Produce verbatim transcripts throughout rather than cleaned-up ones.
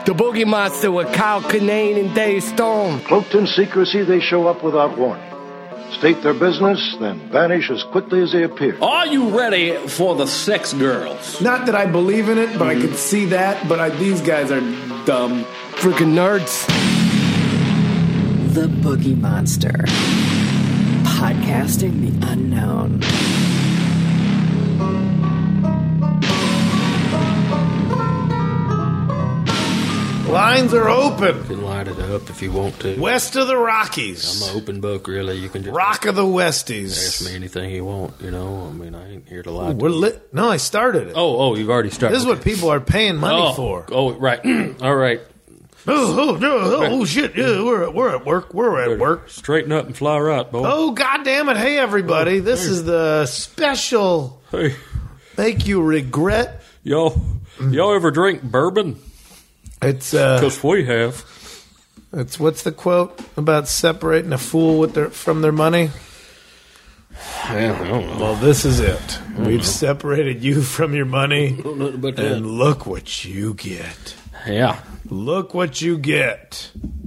The Boogie Monster with Kyle Kinane and Dave Storm. Cloaked in secrecy, they show up without warning. State their business, then vanish as quickly as they appear. Are you ready for the sex girls? Not that I believe in it, but mm. I could see that. But I, these guys are dumb. Freaking nerds. The Boogie Monster. Podcasting the unknown. Lines are open. You can light it up if you want to. West of the Rockies. I'm an open book, really. You can just Rock of the Westies. Ask me anything you want, you know. I mean, I ain't here to lie. Ooh, we're lit. No, I started it. Oh, oh, you've already started. This is what people are paying money oh, for. Oh, right. All right. Oh, oh, oh, oh shit! Yeah, we're we're at work. We're at work. Straighten up and fly right, boy. Oh, God damn it! Hey, everybody! This is the special. Hey, make you regret. Y'all, y'all ever drink bourbon? It's uh, because we have. It's what's the quote about separating a fool with their from their money? Yeah, I don't know. Well, this is it. We've know. separated you from your money, I don't know about that. And look what you get. Yeah, look what you get.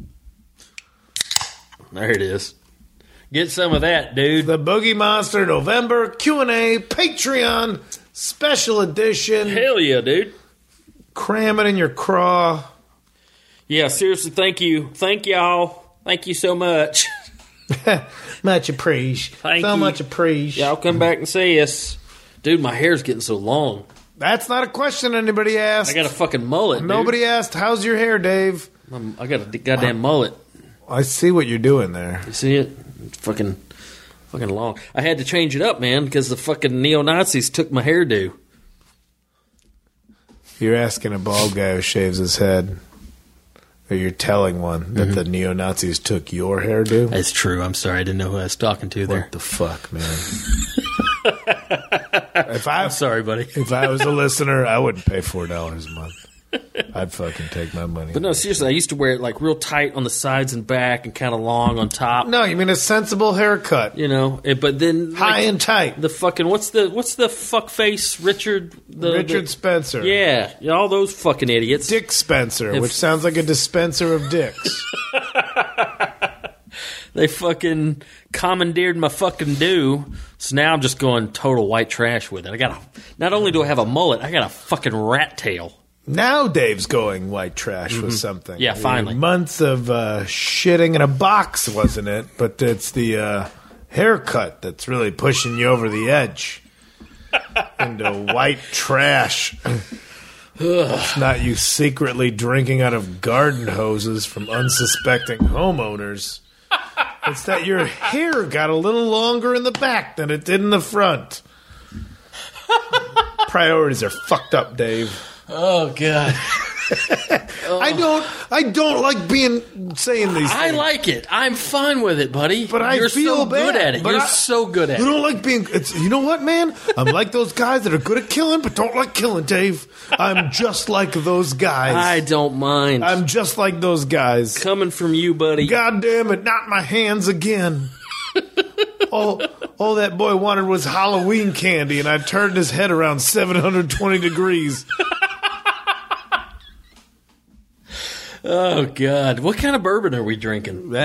There it is. Get some of that, dude. The Boogie Monster November Q and A Patreon special edition. Hell yeah, dude. Cram it in your craw. Yeah, seriously, thank you. Thank y'all. Thank you so much. Much appreciated. Thank so you. much appreciated. Y'all come back and see us. Dude, my hair's getting so long. That's not a question anybody asked. I got a fucking mullet, Nobody dude. asked, how's your hair, Dave? I'm, I got a goddamn mullet. I see what you're doing there. You see it? It's fucking, fucking long. I had to change it up, man, because the fucking neo-Nazis took my hairdo. You're asking a bald guy who shaves his head, or you're telling one that mm-hmm. the neo-Nazis took your hairdo? That's true. I'm sorry. I didn't know who I was talking to there. What the fuck, man? if I, I'm sorry, buddy. If I was a listener, I wouldn't pay four dollars a month. I'd fucking take my money. But no, seriously, I used to wear it like real tight on the sides and back and kind of long on top. No, you mean a sensible haircut. You know, it, but then... High like, and tight. The fucking... What's the what's the fuck face Richard... The, Richard the, Spencer. Yeah, you know, all those fucking idiots. Dick Spencer, if, which sounds like a dispenser of dicks. They fucking commandeered my fucking do, so now I'm just going total white trash with it. I got a... Not only do I have a mullet, I got a fucking rat tail. Now Dave's going white trash mm-hmm. with something. Yeah, finally. Months of uh, shitting in a box, wasn't it? But it's the uh, haircut that's really pushing you over the edge into white trash. It's not you secretly drinking out of garden hoses from unsuspecting homeowners. It's that your hair got a little longer in the back than it did in the front. Priorities are fucked up, Dave. Oh God! oh. I don't. I don't like being saying these. I things. like it. I'm fine with it, buddy. But I You're feel so bad. good at it. But You're I, so good at you it. You don't like being. It's, you know what, man? I'm like those guys that are good at killing, but don't like killing. Dave, I'm just like those guys. I don't mind. I'm just like those guys. Coming from you, buddy. God damn it! Not my hands again. all, all that boy wanted was Halloween candy, and I turned his head around seven hundred twenty degrees. Oh, God. What kind of bourbon are we drinking?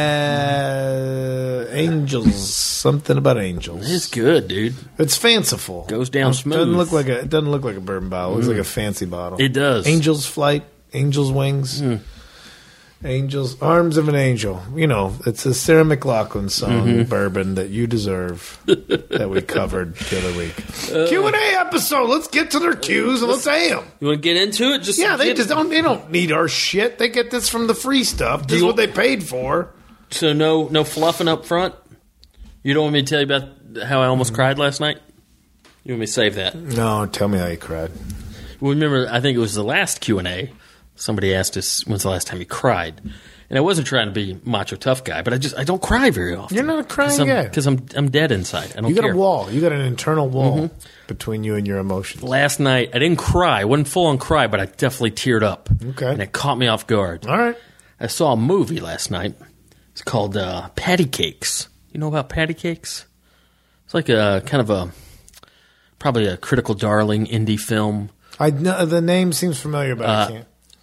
Uh, angels. Something about angels. It's good, dude. It's fanciful. Goes down it smooth. Doesn't look like a, it doesn't look like a bourbon bottle. It looks mm. like a fancy bottle. It does. Angel's Flight. Angel's Wings. Mm. Angels. Arms of an Angel. You know, it's a Sarah McLachlan song, mm-hmm. Bourbon That You Deserve, that we covered the other week. Uh, Q and A episode. Let's get to their cues and let's say them. You want to get into it? Just yeah, they get, just don't. They don't need our shit. They get this from the free stuff. This is what they paid for. So no, no fluffing up front. You don't want me to tell you about how I almost mm-hmm. cried last night? You want me to save that? No, tell me how you cried. Well, remember, I think it was the last Q and A. Somebody asked us, when's the last time you cried? And I wasn't trying to be macho tough guy, but I just I don't cry very often. You're not a crying Cause guy. Because I'm, I'm dead inside. I don't You got care. a wall. You got an internal wall mm-hmm. between you and your emotions. Last night, I didn't cry. I wasn't full on cry, but I definitely teared up. Okay. And it caught me off guard. All right. I saw a movie last night. It's called uh, Patty Cakes. You know about Patty Cakes? It's like a kind of a, probably a critical darling indie film. I know, the name seems familiar, but uh, I can't.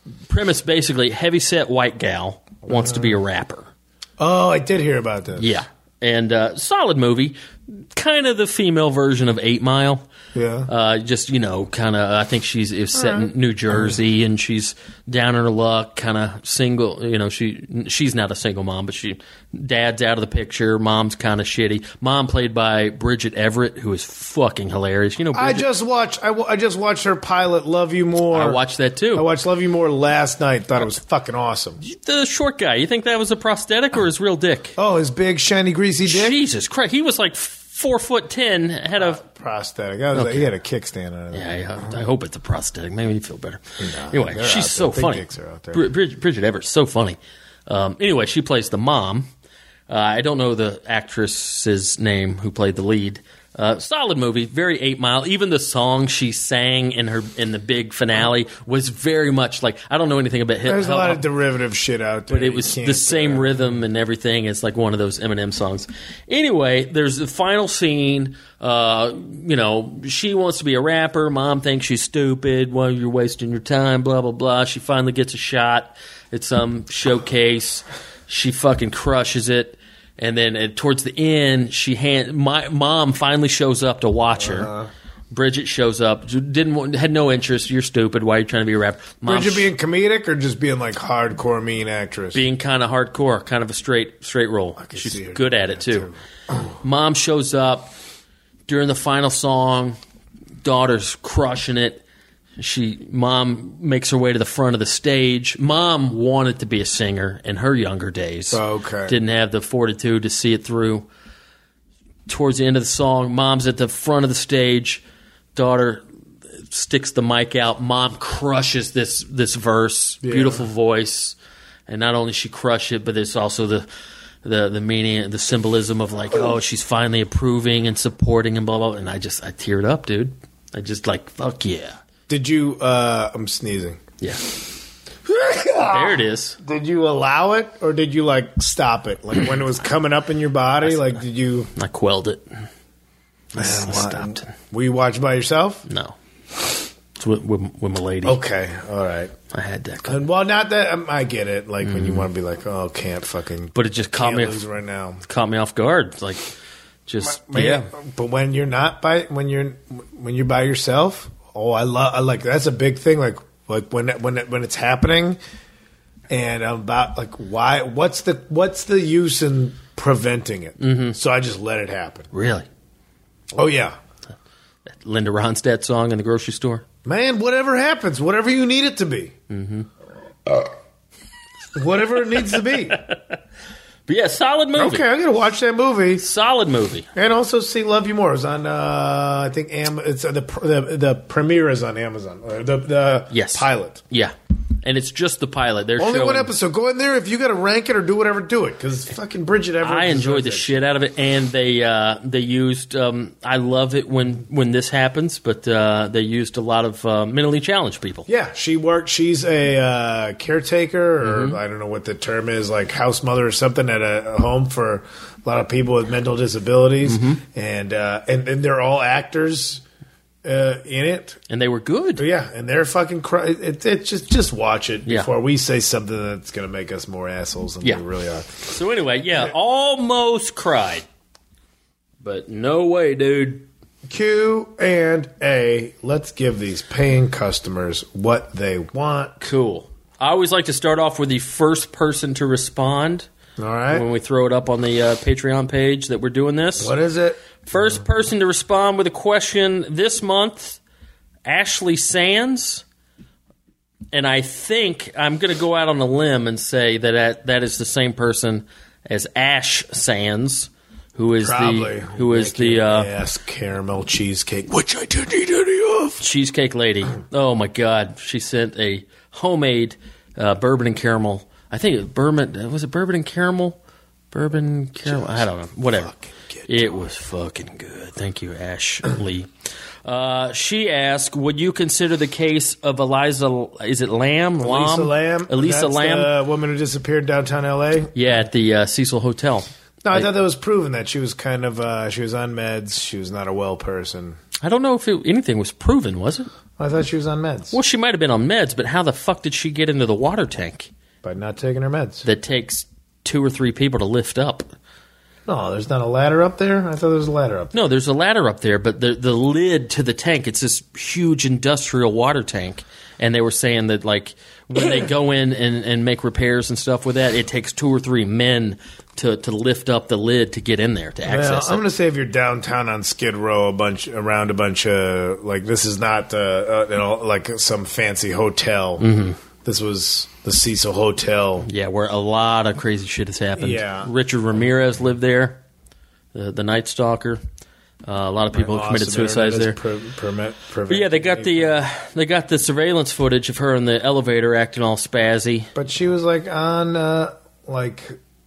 premise basically: heavyset white gal wants to be a rapper. Oh, I did hear about this. Yeah, and uh, solid movie, kind of the female version of Eight Mile. Yeah. Uh, just, you know, kind of, I think she's is set in New Jersey, and she's down on her luck, kind of single, you know, she she's not a single mom, but she dad's out of the picture, mom's kind of shitty. Mom played by Bridget Everett, who is fucking hilarious. You know, Bridget, I just watched I, w- I just watched her pilot, Love You More. I watched that too. I watched Love You More last night. Thought it was fucking awesome. The short guy, you think that was a prosthetic or his real dick? Oh, his big, shiny, greasy dick? Jesus Christ. He was like four foot ten, had a... Prosthetic. I was Okay. like, he had a kickstand on it. Yeah, I, I hope it's a prosthetic. Maybe you feel better. No, anyway, they're she's out so there. Big funny. dicks are out there. Brid- Brid- Bridget Everett's so funny. Um, anyway, she plays the mom. Uh, I don't know the actress's name who played the lead. Uh, solid movie, very Eight Mile. Even the song she sang in her in the big finale was very much like, I don't know anything about hip There's a lot hop, of derivative shit out there. but it You was can't, the same uh, rhythm and everything. It's like one of those Eminem songs. Anyway, there's the final scene. Uh, you know, she wants to be a rapper. Mom thinks she's stupid. Well, you're wasting your time, blah, blah, blah. She finally gets a shot at some showcase. She fucking crushes it. And then uh, towards the end, she hand, my mom finally shows up to watch her. Uh-huh. Bridget shows up. Didn't want- had no interest. You're stupid. Why are you trying to be a rapper? Mom Bridget being comedic or just being like hardcore mean actress? being kind of hardcore, kind of a straight straight roll. can She's see her good doing at it that, too. too. Mom shows up during the final song. Daughter's crushing it. She mom makes her way to the front of the stage. Mom wanted to be a singer in her younger days. Okay. Didn't have the fortitude to see it through. Towards the end of the song, mom's at the front of the stage. Daughter sticks the mic out. Mom crushes this this verse. Yeah. Beautiful voice. And not only she crushed it, but there's also the the the meaning, the symbolism of like, oh, she's finally approving and supporting and blah blah. And I just I teared up, dude. I just like, fuck yeah, Did you, uh, I'm sneezing. yeah. There it is. Did you allow it or did you like stop it? Like when it was coming up in your body? Like did you. I quelled it. I Man, stopped. Were you watching by yourself? No, it's with, with, with my lady. Okay, all right. I had that, And, well, not that um, I get it. Like when you want to be like, oh, can't fucking. but it just caught can't me lose off, right now. caught me off guard. It's like, just Man, yeah. But when you're not by when you're when you're by yourself, oh, I love. I like that's a big thing. Like like when when it, when it's happening, and I'm about like why? What's the what's the use in preventing it? Mm-hmm. So I just let it happen. Really, Oh yeah. Linda Ronstadt song in the grocery store. Man, whatever happens, whatever you need it to be. Mm-hmm. Uh, whatever it needs to be. But yeah, solid movie. Okay, I'm gonna watch that movie Solid movie. and also see Love You More. It's on. Uh, I think Am- it's uh, the, the the premiere is on Amazon. Or the the Yes. pilot. Yeah, and it's just the pilot. They're Only showing, one episode. Go in there if you got to rank it or do whatever. Do it because fucking Bridget Everett. I enjoyed the deserves it. shit out of it, and they uh, they used. Um, I love it when when this happens, but uh, they used a lot of uh, mentally challenged people. Yeah, she worked. She's a uh, caretaker, or Mm-hmm. I don't know what the term is, like house mother or something at a, a home for a lot of people with mental disabilities, Mm-hmm. and, uh, and and they're all actors uh, in it. And they were good. Yeah, and they're fucking. Cr- it, it just just watch it Yeah. before we say something that's going to make us more assholes than Yeah. we really are. So anyway, yeah, almost cried, but no way, dude. Q and A. Let's give these paying customers what they want. Cool. I always like to start off with the first person to respond All right. when we throw it up on the uh, Patreon page that we're doing this. What is it? First person to respond with a question this month, Ashley Sands. And I think I'm going to go out on a limb and say that that, that is the same person as Ash Sands, who is Probably. the who is Making the uh, ass caramel cheesecake, which I didn't eat any of. cheesecake lady. Oh my God, she sent a homemade uh, bourbon and caramel. I think it was bourbon. Was it bourbon and caramel? Bourbon caramel. I don't know. Whatever. It was fucking good. Thank you, Ashley. Uh, she asked, "Would you consider the case of Eliza? Is it Lamb? Elisa Lamb. Elisa That's Lamb. the woman who disappeared downtown L A. Yeah, at the uh, Cecil Hotel. No, I thought that was proven that she was kind of uh, she was on meds. She was not a well person. I don't know if it, anything was proven. Was it? I thought she was on meds. Well, she might have been on meds, but how the fuck did she get into the water tank By not taking her meds. that takes two or three people to lift up? No, there's not a ladder up there? I thought there was a ladder up there. No, there's a ladder up there, but the the lid to the tank, it's this huge industrial water tank. And they were saying that, like, when they go in and, and make repairs and stuff with that, it takes two or three men to, to lift up the lid to get in there, to access Well, it. I'm going to say if you're downtown on Skid Row, a bunch around a bunch of, like, this is not uh, uh, you know, like some fancy hotel. Mm-hmm. This was the Cecil Hotel. Yeah, where a lot of crazy shit has happened. Yeah. Richard Ramirez lived there, the, the Night Stalker. Uh, a lot of people have committed suicides there. Pre- permit, But yeah, they got the uh, they got the surveillance footage of her in the elevator acting all spazzy. But she was like on uh, like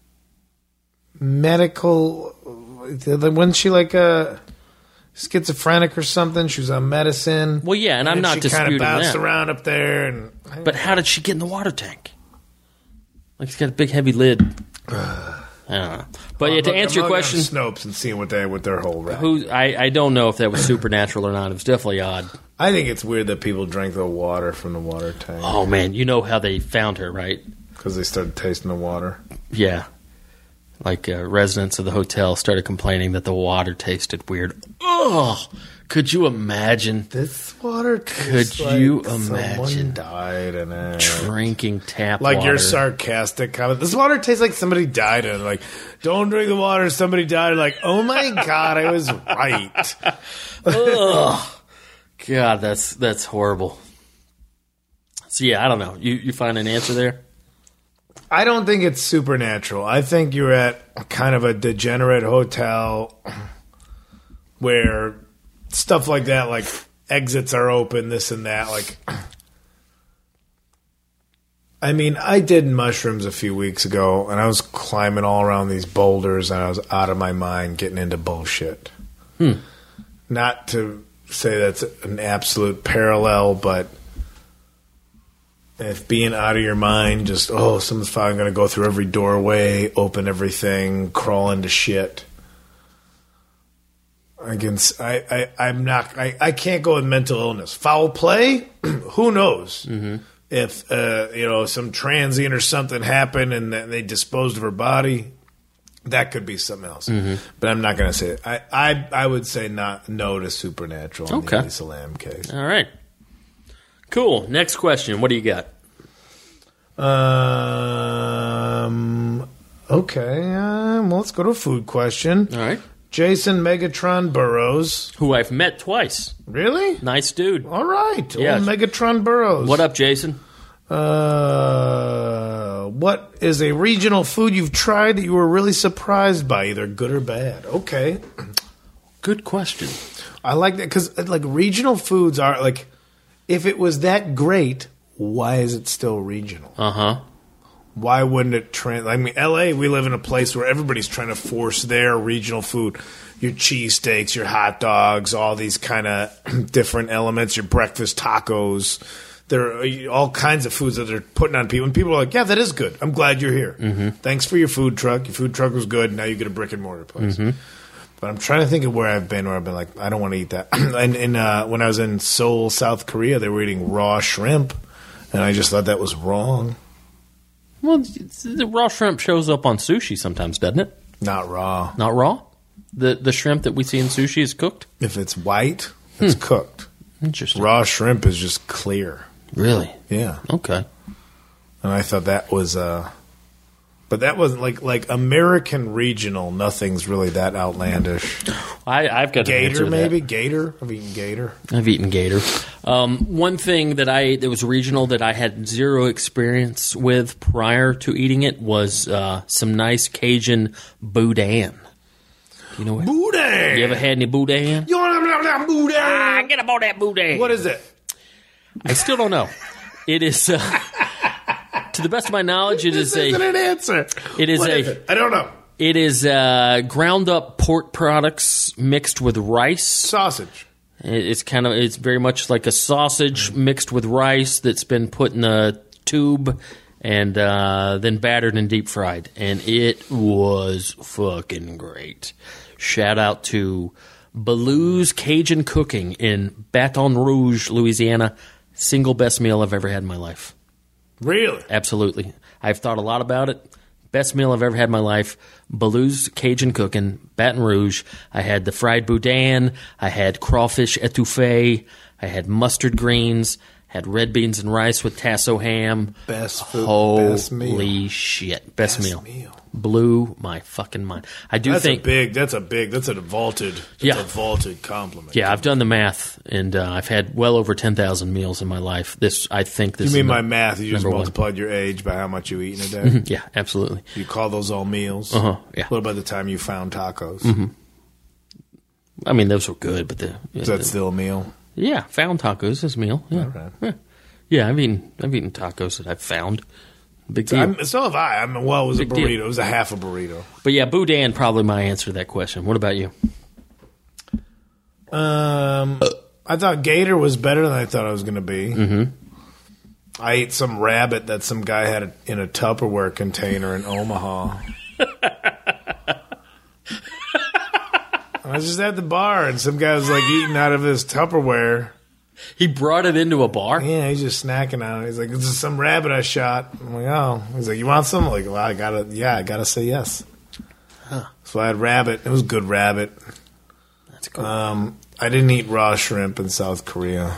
medical. Wasn't she like a schizophrenic or something? She was on medicine. Well, yeah, and I'm not she disputing kind of bounced that. around up there, and But how did she get in the water tank? Like, it's got a big heavy lid. I don't know. But yeah, to answer your question, Snopes and seeing what they with their whole rap. who I, I don't know if that was supernatural or not. It was definitely odd. I think it's weird that people drank the water from the water tank Oh man, you know how they found her, right? because they started tasting the water. Yeah. Like uh, residents of the hotel started complaining that the water tasted weird. Oh, could you imagine This water tastes Could like you someone imagine died in it. drinking tap Like water? your sarcastic comment. This water tastes like somebody died in it. Like, don't drink the water. Somebody died. Like, oh my god, I was right. Ugh. God, that's that's horrible. So yeah, I don't know. You you find an answer there? I don't think it's supernatural. I think you're at kind of a degenerate hotel where stuff like that, like exits are open, this and that. Like, I mean, I did mushrooms a few weeks ago, and I was climbing all around these boulders, and I was out of my mind getting into bullshit. Hmm. Not to say that's an absolute parallel, but if being out of your mind, just, oh, someone's probably going to go through every doorway, open everything, crawl into shit. I can, I, I, I'm not, I, I can't go with mental illness. Foul play? Who knows? Mm-hmm. If, uh, you know, some transient or something happened and then they disposed of her body, that could be something else. Mm-hmm. But I'm not going to say it. I, I, I would say not no to supernatural in Okay. the Elisa Lam case. All right. Cool. Next question. What do you got? Um. Okay. Um, well, let's go to a food question. All right. Jason Megatron Burrows. Who I've met twice. Really? Nice dude. All right. Yes. Old Megatron Burrows. What up, Jason? Uh, what is a regional food you've tried that you were really surprised by, either good or bad? Okay. Good question. I like that because, like, regional foods are, like, if it was that great, why is it still regional? Uh-huh. Why wouldn't it trans? I mean, L A, we live in a place where everybody's trying to force their regional food. Your cheesesteaks, your hot dogs, all these kind of different elements, your breakfast tacos. There are all kinds of foods that they're putting on people. And people are like, yeah, that is good. I'm glad you're here. Mm-hmm. Thanks for your food truck. Your food truck was good. Now you get a brick and mortar place. Mm-hmm. But I'm trying to think of where I've been where I've been like, I don't want to eat that. and and uh, when I was in Seoul, South Korea, they were eating raw shrimp. And I just thought that was wrong. Well, the raw shrimp shows up on sushi sometimes, doesn't it? Not raw. Not raw? The the shrimp that we see in sushi is cooked? If it's white, it's Hmm. cooked. Interesting. Raw shrimp is just clear. Really? Yeah. Okay. And I thought that was uh but that wasn't like like American regional, nothing's really that outlandish. I, I've got an answer Gator to maybe? that. Gator? I've eaten gator. I've eaten gator. Um, one thing that I that was regional that I had zero experience with prior to eating it was uh, some nice Cajun boudin. You know what? Boudin! You ever had any boudin? You want to have boudin? Ah, get about that boudin. What is it? I still don't know. It is, uh, to the best of my knowledge, it This is isn't a. an answer. It is What a- is it? I don't know. It is uh, ground up pork products mixed with rice. Sausage. It- It's kind of it's very much like a sausage mixed with rice that's been put in a tube and uh, then battered and deep fried, and it was fucking great. Shout out to Belou's Cajun Cooking in Baton Rouge, Louisiana. Single best meal I've ever had in my life. Really? Absolutely. I've thought a lot about it. Best meal I've ever had in my life. Belou's Cajun Cooking, Baton Rouge. I had the fried boudin. I had crawfish etouffee. I had mustard greens. Had red beans and rice with tasso ham. Best food. Holy best meal. shit. Best, Best meal. meal. Blew my fucking mind. I do That's think... a big, that's a big, that's a vaulted, that's Yeah. a vaulted compliment. Yeah, I've done the math, and uh, I've had well over ten thousand meals in my life. This, I think this You mean is my num- math? You just number one. multiplied your age by how much you eat in a day? Yeah, absolutely. You call those all meals? Uh-huh, yeah. What about the time you found tacos? I mean, those were good, but the... Is that the- still a meal? Yeah, found tacos is a meal. Yeah. Okay. yeah. Yeah, I've eaten, I've eaten tacos that I've found. Big deal. I'm, so have I. I mean, well, it was Big a deal. burrito. It was a half a burrito. But yeah, boudin probably my answer to that question. What about you? Um, I thought gator was better than I thought it was going to be. Mm-hmm. I ate some rabbit that some guy had in a Tupperware container in Omaha. I was just at the bar, and some guy was like eating out of his Tupperware. He brought it into a bar? Yeah, he's just snacking on it. He's like, "This is some rabbit I shot." I'm like, "Oh." He's like, "You want some?" I'm like, "Well, I gotta, yeah, I gotta say yes." Huh. So I had rabbit. It was good rabbit. That's cool. Um, I didn't eat raw shrimp in South Korea.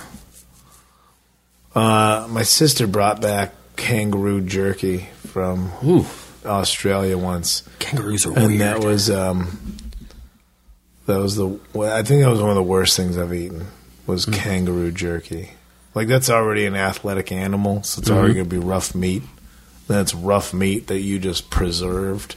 Uh, my sister brought back kangaroo jerky from Ooh, Australia once, kangaroos are and weird. that was um, that was the. well, I think that was one of the worst things I've eaten. Was Mm. kangaroo jerky. Like, that's already an athletic animal, so it's Mm-hmm. already going to be rough meat. Then it's rough meat that you just preserved.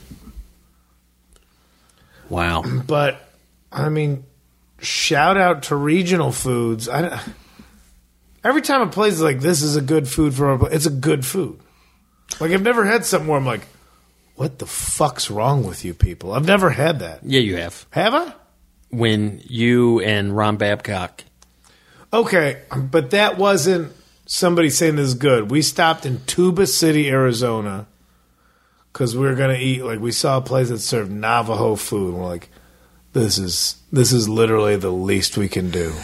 Wow. But, I mean, shout out to regional foods. I, every time a place is like, this is a good food for our place, it's a good food. Like, I've never had something where I'm like, what the fuck's wrong with you people? I've never had that. Yeah, you have. Have I? When you and Ron Babcock... Okay, but that wasn't somebody saying this is good. We stopped in Tuba City, Arizona, because we were going to eat, like, we saw a place that served Navajo food. And we're like, this is this is literally the least we can do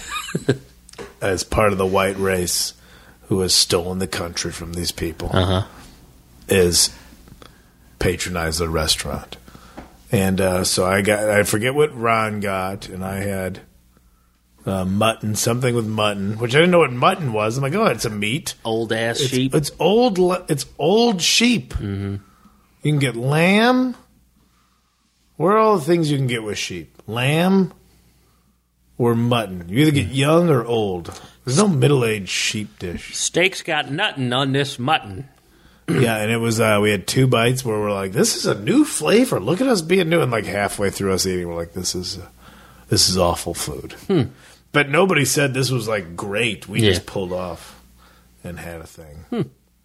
as part of the white race who has stolen the country from these people, Uh-huh. is patronize the restaurant. And uh, so I got, I forget what Ron got, and I had... Uh, mutton, something with mutton, which I didn't know what mutton was. I'm like, oh, it's a meat. Old ass It's, sheep. it's old. le- It's old sheep. Mm-hmm. You can get lamb. Where are all the things you can get with sheep? Lamb or mutton. You either get young or old. There's no middle-aged sheep dish. Steak's got nothing on this mutton. Yeah, and it was. Uh, we had two bites where we're like, this is a new flavor. Look at us being new. And like halfway through us eating, we're like, this is uh, this is awful food. Hmm. But nobody said this was like great. We Yeah. just pulled off and had a thing. Hmm.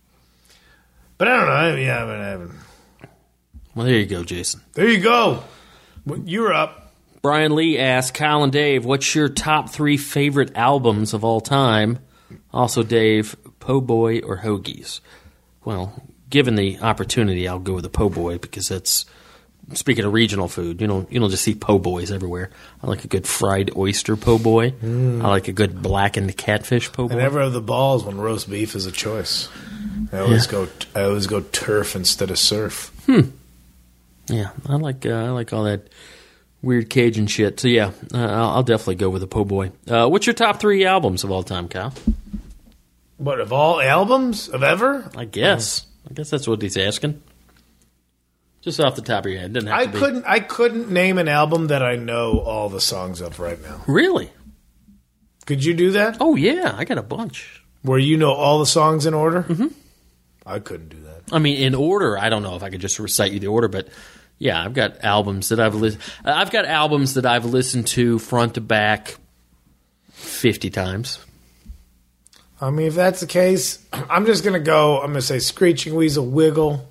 But I don't know. I, yeah, I mean, I haven't. Well, there you go, Jason. There you go. You're up. Brian Lee asked, Kyle and Dave, what's your top three favorite albums of all time? Also, Dave, Po' Boy or Hoagies? Well, given the opportunity, I'll go with the Po' Boy because that's, speaking of regional food, you don't, you don't just see Po' Boys everywhere. I like a good fried oyster Po' Boy. Mm. I like a good blackened catfish Po' Boy. I never have the balls when roast beef is a choice. I always yeah. go. I always go turf instead of surf. Hmm. Yeah, I like uh, I like all that weird Cajun shit. So yeah, uh, I'll, I'll definitely go with the Po' Boy. Uh, what's your top three albums of all time, Kyle? What, of all albums of ever? I guess. I guess that's what he's asking. Just off the top of your head, didn't have I to be. couldn't. I couldn't name an album that I know all the songs of right now. Really? Could you do that? Oh yeah, I got a bunch. Where you know all the songs in order? Mm-hmm. I couldn't do that. I mean, in order. I don't know if I could just recite you the order, but yeah, I've got albums that I've listened. I've got albums that I've listened to front to back fifty times. I mean, if that's the case, I'm just gonna go. I'm gonna say Screeching Weasel, Wiggle,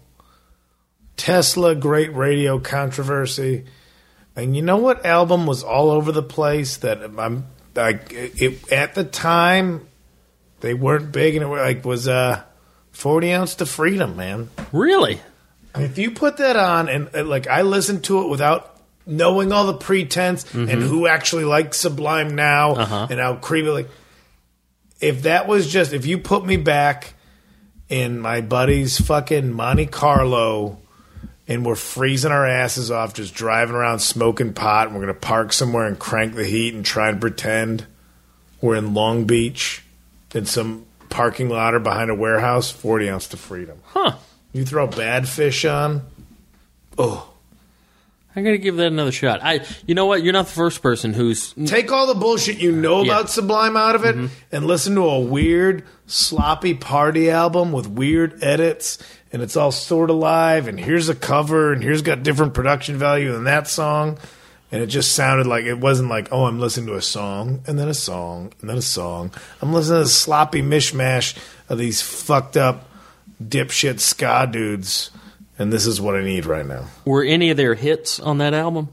Tesla, Great Radio Controversy, and you know what album was all over the place that I'm like it, at the time they weren't big and it like was uh forty ounce to Freedom, man. Really? If you put that on and, and like I listened to it without knowing all the pretense mm-hmm. and who actually likes Sublime now uh-huh. and how creepy. Like, if that was just, if you put me back in my buddy's fucking Monte Carlo and we're freezing our asses off just driving around smoking pot and we're going to park somewhere and crank the heat and try and pretend we're in Long Beach in some parking lot or behind a warehouse, forty ounce to freedom. Huh. You throw Bad Fish on, oh. I'm going to give that another shot. I, You know what? You're not the first person who's... Take all the bullshit you know yeah. about Sublime out of it mm-hmm. and listen to a weird, sloppy party album with weird edits, and it's all sort of live, and here's a cover, and here's got different production value than that song, and it just sounded like... It wasn't like, oh, I'm listening to a song, and then a song, and then a song. I'm listening to this sloppy mishmash of these fucked up dipshit ska dudes... And this is what I need right now. Were any of their hits on that album?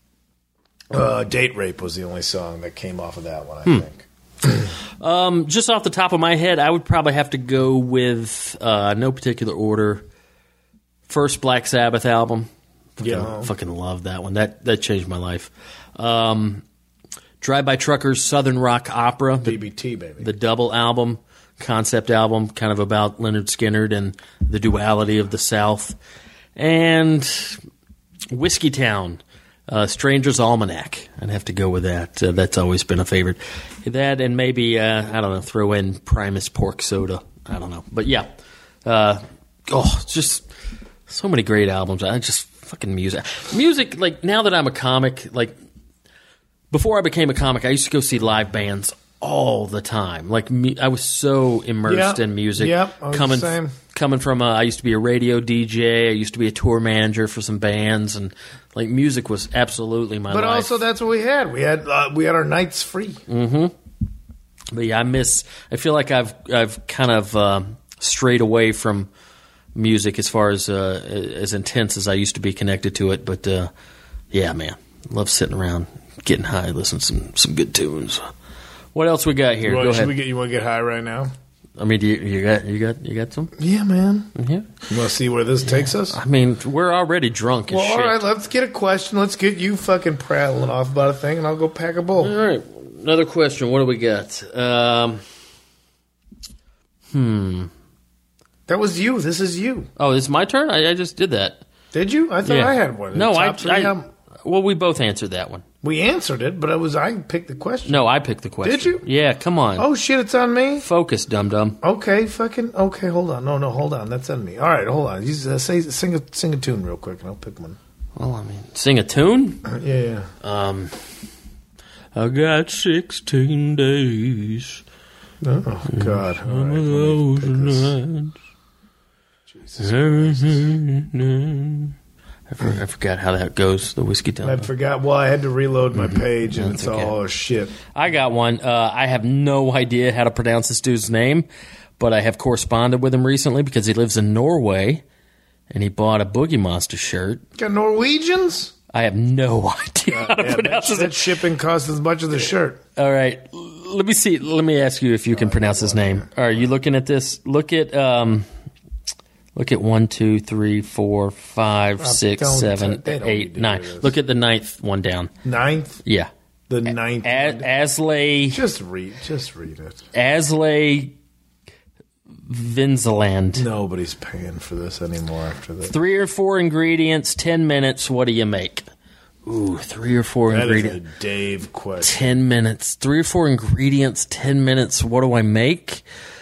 Uh, Date Rape was the only song that came off of that one, I hmm. think. um, just off the top of my head, I would probably have to go with, uh, no particular order, first Black Sabbath album. Fucking, yeah. fucking love that one. That that changed my life. Um, Drive By Truckers' Southern Rock Opera. The, D B T, baby. The double album. Concept album, kind of about Leonard Skinner and the duality of the South. And Whiskey Town, uh, Stranger's Almanac. I'd have to go with that. Uh, that's always been a favorite. That and maybe, uh, I don't know, throw in Primus Pork Soda. I don't know. But yeah. Uh, oh, just so many great albums. I just fucking music. Music, like, now that I'm a comic, like, before I became a comic, I used to go see live bands all the time. Like, me, I was so immersed yep. in music. Yep, I was coming, the same. Coming from, a, I used to be a radio D J. I used to be a tour manager for some bands, and like music was absolutely my but life. But also, that's what we had. We had uh, we had our nights free. Mm-hmm. But yeah, I miss. I feel like I've I've kind of uh, strayed away from music as far as uh, as intense as I used to be connected to it. But uh, yeah, man, love sitting around, getting high, listening to some some good tunes. What else we got here? Well, Go should ahead. We get, you want to get high right now? I mean, do you, you got you got you got some? Yeah, man. Yeah. You want to see where this yeah. takes us? I mean, we're already drunk as well, shit. All right, let's get a question. Let's get you fucking prattling off about a thing, and I'll go pack a bowl. All right, another question. What do we got? Um, hmm. That was you. This is you. Oh, it's my turn. I, I just did that. Did you? I thought yeah. I had one. No, I. Three, I um, well, we both answered that one. We answered it, but it was I picked the question. No, I picked the question. Did you? Yeah, come on. Oh, shit, it's on me? Focus, dum-dum. Okay, fucking, okay, hold on. No, no, hold on. That's on me. All right, hold on. You uh, say, sing, a, sing a tune real quick, and I'll pick one. Well, I mean, sing a tune? Uh, yeah, yeah. Um, I got sixteen days. Oh, God. All right, let me pick this. Jesus. I, for, I forgot how that goes, the Whiskey Town. I forgot. Well, I had to reload my page, and That's it's okay. all oh, shit. I got one. Uh, I have no idea how to pronounce this dude's name, but I have corresponded with him recently because he lives in Norway, and he bought a Boogie Monster shirt. Got Norwegians? I have no idea uh, how to yeah, pronounce that, his that shipping costs as much as the shirt. All right. Let me see. Let me ask you if you can oh, pronounce his name. Are you looking at this? Look at... Um, Look at one, two, three, four, five, six, seven, eight, nine. Look at the ninth one down. Ninth? Yeah. The ninth. A- Asley. Just read. Just read it. Asley Vinzeland. Nobody's paying for this anymore after this. Three or four ingredients, ten minutes. What do you make? Ooh, three or four that ingredients. That is a Dave question. Ten minutes. Three or four ingredients, ten minutes. What do I make?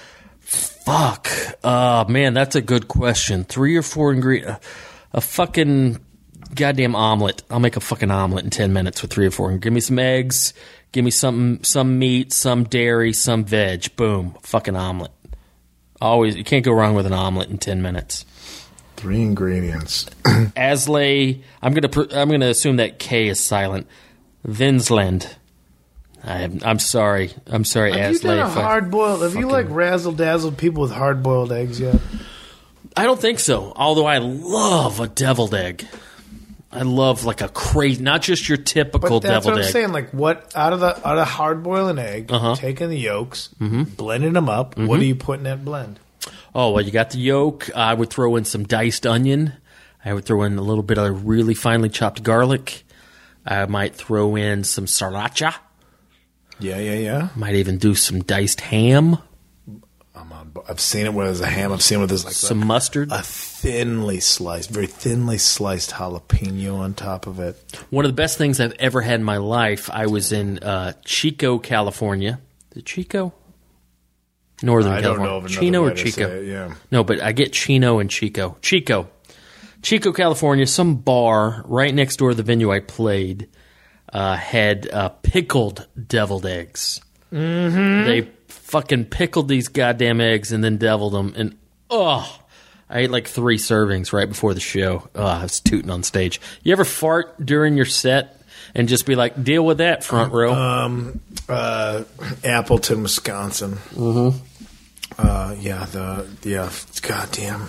Fuck. Uh, man, that's a good question. Three or four ingredients. A fucking goddamn omelet. I'll make a fucking omelet in ten minutes with three or four. Give me some eggs. Give me some some meat, some dairy, some veg. Boom. Fucking omelet. Always. You can't go wrong with an omelet in ten minutes. Three ingredients. Asley. I'm gonna. I'm gonna assume that K is silent. Vinzeland. I am, I'm sorry. I'm sorry, Have you done a hard boiled? Have you like razzle dazzled people with hard boiled eggs yet? I don't think so. Although I love a deviled egg. I love like a crazy, not just your typical but that's deviled what I'm egg. saying. Like what out of the out of hard boil an egg, uh-huh. taking the yolks, mm-hmm. blending them up. Mm-hmm. What do you put in that blend? Oh well, you got the yolk. I would throw in some diced onion. I would throw in a little bit of really finely chopped garlic. I might throw in some sriracha. Yeah, yeah, yeah. Might even do some diced ham. I'm on. I've seen it where there's a ham. I've seen it where there's like Some a, mustard. a thinly sliced, very thinly sliced jalapeno on top of it. One of the best things I've ever had in my life, I was in uh, Chico, California. Is it Chico? Northern I don't California. know of another Chino way or to Chico? say it, yeah. No, but I get Chino and Chico. Chico. Chico, California, some bar right next door to the venue I played uh, had uh, pickled deviled eggs. Mm-hmm. They fucking pickled these goddamn eggs and then deviled them. And, oh, I ate like three servings right before the show. Oh, I was tooting on stage. You ever fart during your set and just be like, deal with that, front row? Um, uh, Appleton, Wisconsin. Mm-hmm. Uh, yeah, the, yeah, goddamn.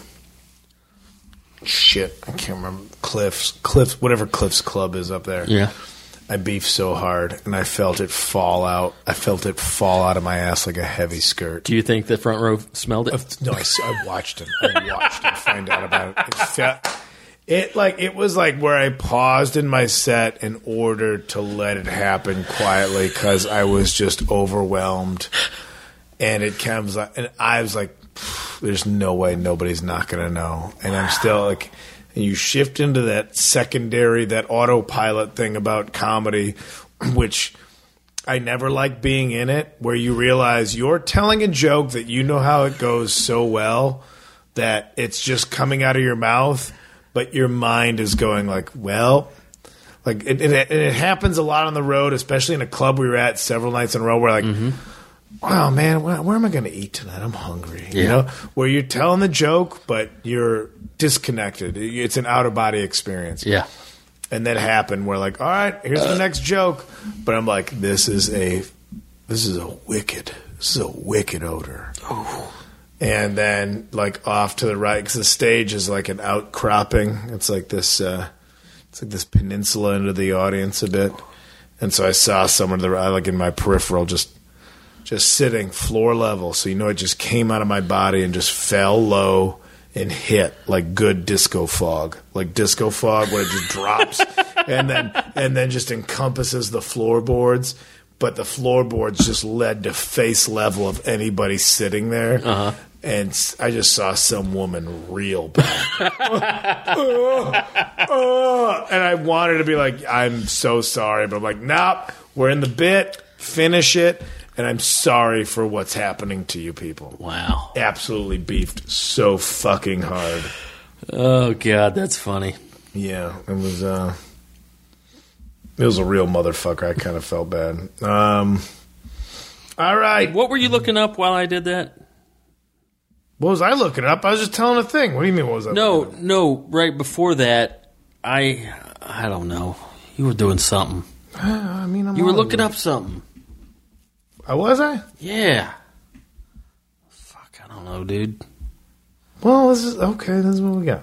Shit, I can't remember. Cliffs, Cliffs, whatever Cliffs Club is up there. Yeah. I beefed so hard, and I felt it fall out. I felt it fall out of my ass like a heavy skirt. Do you think the front row smelled it? Uh, No, I, s- I watched him. I watched him find out about it. It, felt, it like it was like where I paused in my set in order to let it happen quietly because I was just overwhelmed, and it comes like, and I was like, there's no way nobody's not going to know. And I'm still like, and you shift into that secondary, that autopilot thing about comedy, which I never like being in it, where you realize you're telling a joke that you know how it goes so well that it's just coming out of your mouth, but your mind is going like, well, like it, it, it happens a lot on the road, especially in a club we were at several nights in a row where like, mm-hmm. wow, man, where, where am I going to eat tonight? I'm hungry. Yeah. You know, where you're telling the joke, but you're disconnected. It's an out-of-body experience. Yeah. And that happened where like, all right, here's the next joke. But I'm like, this is a, this is a wicked, this is a wicked odor. Oh. And then like off to the right, because the stage is like an outcropping. It's like this, uh, it's like this peninsula into the audience a bit. And so I saw someone to the right, like in my peripheral, just just sitting floor level. So, you know, it just came out of my body and just fell low and hit like good disco fog. Like disco fog where it just drops and then and then just encompasses the floorboards. But the floorboards just led to face level of anybody sitting there. Uh-huh. And I just saw some woman reel back. uh, uh, and I wanted to be like, I'm so sorry. But I'm like, nope, we're in the bit. Finish it. And I'm sorry for what's happening to you people. Wow. Absolutely beefed so fucking hard. Oh, God, that's funny. Yeah, it was uh, it was a real motherfucker. I kind of felt bad. Um, all right. What were you looking up while I did that? What was I looking up? I was just telling a thing. What do you mean, what was I No, looking up? no, right before that, I I don't know. You were doing something. I mean, I'm You were all looking over. up something. I was I? Yeah. Fuck, I don't know, dude. Well, this is okay. This is what we got.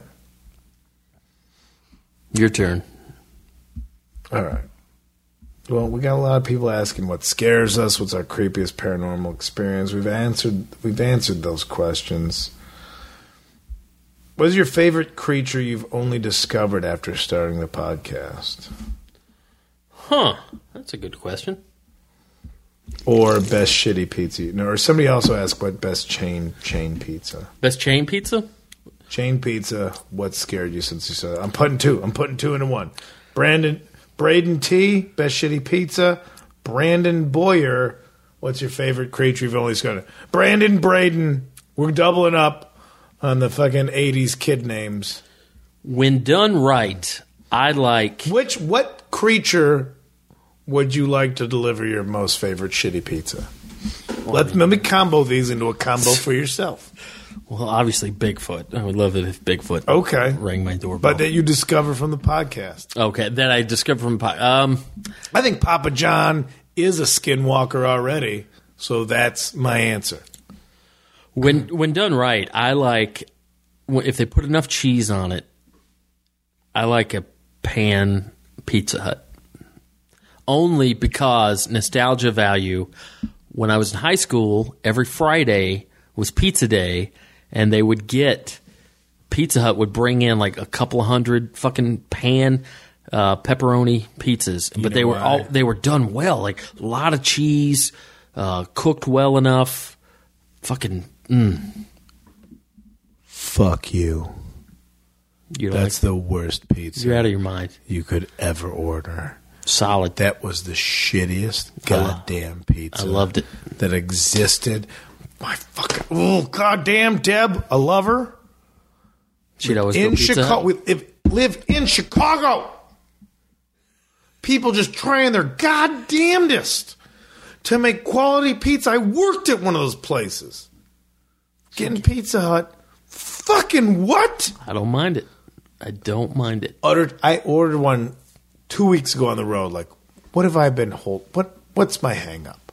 Your turn. All right. Well, we got a lot of people asking what scares us, what's our creepiest paranormal experience. We've answered we've answered those questions. What is your favorite creature you've only discovered after starting the podcast? Huh. That's a good question. Or best shitty pizza? No, or somebody also asked what best chain chain pizza. Best chain pizza? Chain pizza, what scared you since you saw it? I'm putting two. I'm putting two into one. Brandon Braden T, best shitty pizza. Brandon Boyer, what's your favorite creature you've only discovered? Brandon Braden, we're doubling up on the fucking eighties kid names. When done right, I like... Which what creature would you like to deliver your most favorite shitty pizza? Let, let me combo these into a combo for yourself. Well, obviously Bigfoot. I would love it if Bigfoot Okay. rang my doorbell. But that you discover from the podcast. Okay, that I discovered from... po- Um, I think Papa John is a skinwalker already, so that's my answer. when when done right, I like... If they put enough cheese on it, I like a pan Pizza Hut. Only because nostalgia value. When I was in high school, every Friday was pizza day, and they would get Pizza Hut would bring in like a couple of hundred fucking pan uh, pepperoni pizzas, but know they were why? all they were done well, like a lot of cheese, uh, cooked well enough. Fucking, mm. Fuck you. You're That's like, the worst pizza you're out of your mind. you could ever order. Solid. That was the shittiest I lo- goddamn pizza. I loved it. That existed. My fucking oh goddamn Deb, I love her. She'd always go In Pizza Chicago, Hut. we live, live in Chicago. People just trying their goddamnedest to make quality pizza. I worked at one of those places. Getting Pizza Hut. Fucking what? I don't mind it. I don't mind it. Uttered, I ordered one two weeks ago on the road. Like, what have I been hold? What What's my hang up?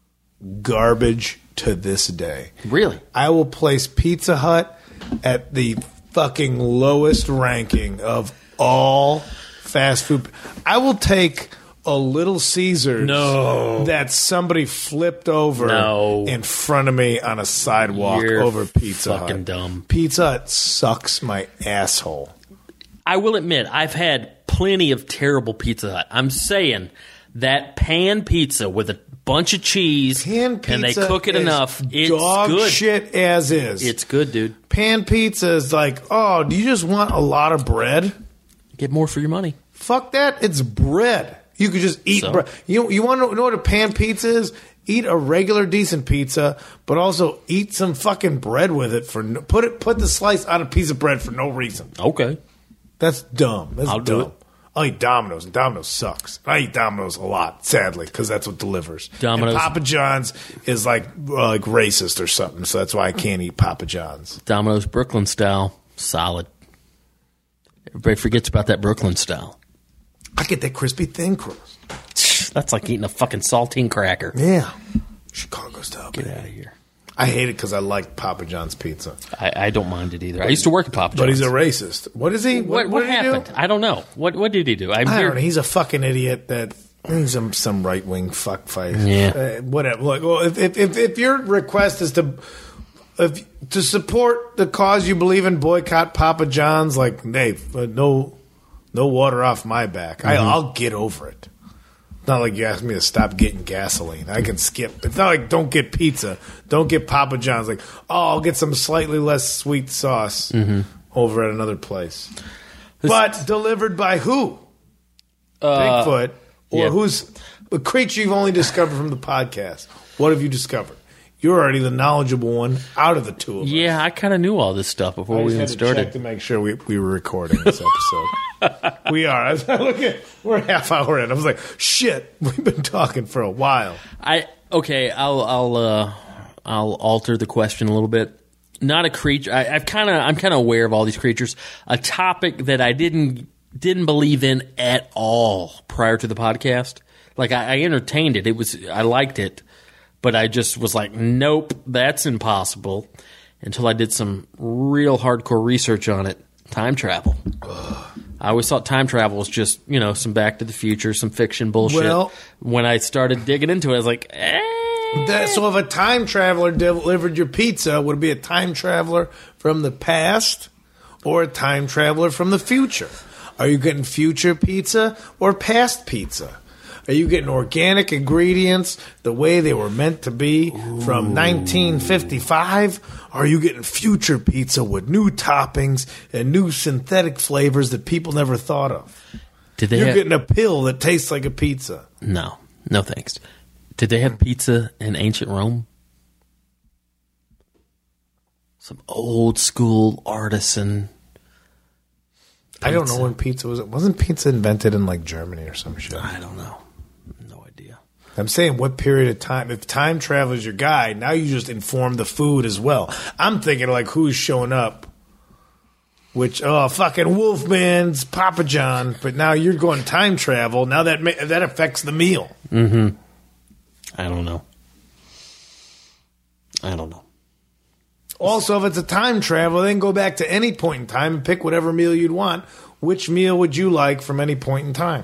Garbage to this day. Really? I will place Pizza Hut at the fucking lowest ranking of all fast food. I will take a Little Caesars No. that somebody flipped over No. in front of me on a sidewalk You're over Pizza fucking Hut. dumb. Pizza Hut sucks my asshole. I will admit, I've had plenty of terrible Pizza Hut. I'm saying that pan pizza with a bunch of cheese Pan pizza and they cook it is enough, it's dog good. shit as is. It's good, dude. Pan pizza is like, oh, do you just want a lot of bread? Get more for your money. Fuck that. It's bread. You could just eat So? bread. You you want to know what a pan pizza is? Eat a regular decent pizza, but also eat some fucking bread with it for no, put it put the slice on a piece of bread for no reason. Okay. That's dumb. That's I'll dumb. do it. I'll eat Domino's, and Domino's sucks. I eat Domino's a lot, sadly, because that's what delivers. Domino's- And Papa John's is like uh, like racist or something, so that's why I can't eat Papa John's. Domino's Brooklyn style, solid. Everybody forgets about that Brooklyn style. I get that crispy thin crust. That's like eating a fucking saltine cracker. Yeah, Chicago style. Get baby. out of here. I hate it because I like Papa John's pizza. I, I don't mind it either. I used to work at Papa John's. But he's a racist. What is he? What, what did he happened? do? I don't know. What What did he do? I'm I here. don't know. He's a fucking idiot. That he's some some right wing fuck fight. Yeah. Uh, whatever. Look, well, if, if if if your request is to if to support the cause you believe in, boycott Papa John's. Like, hey, uh, no no water off my back. I, I'll get over it. It's not like you asked me to stop getting gasoline. I can skip. It's not like don't get pizza. Don't get Papa John's. Like, oh, I'll get some slightly less sweet sauce over at another place. But delivered by who? Bigfoot. Or yeah. who's a creature you've only discovered from the podcast? What have you discovered? You're already the knowledgeable one out of the two of us. Yeah, I kind of knew all this stuff before I we just even had to started. check to make sure we, we were recording this episode. We are. I was looking, we're a half hour in. I was like, shit, we've been talking for a while. I okay. I'll I'll uh, I'll alter the question a little bit. Not a creature. I, I've kind of I'm kind of aware of all these creatures. A topic that I didn't didn't believe in at all prior to the podcast. Like I, I entertained it. It was I liked it, but I just was like, nope, that's impossible. Until I did some real hardcore research on it. Time travel. I always thought time travel was just, you know, some Back to the Future, some fiction bullshit. Well- when I started digging into it, I was like, eh. That, so if a time traveler delivered your pizza, would it be a time traveler from the past or a time traveler from the future? Are you getting future pizza or past pizza? Are you getting organic ingredients the way they were meant to be from nineteen fifty-five? Or are you getting future pizza with new toppings and new synthetic flavors that people never thought of? Did they You're have, getting a pill that tastes like a pizza. No, no thanks. Did they have pizza in ancient Rome? Some old school artisan. I don't know Pizza. when pizza was. Wasn't pizza invented in like Germany or some shit? I don't know. No idea. I'm saying what period of time? If time travel is your guide, now you just inform the food as well. I'm thinking like who's showing up. Which oh fucking Wolfman's Papa John, but now you're going time travel. Now that ma- that affects the meal. I don't know. I don't know. Also, if it's a time travel, then go back to any point in time and pick whatever meal you'd want. Which meal would you like from any point in time?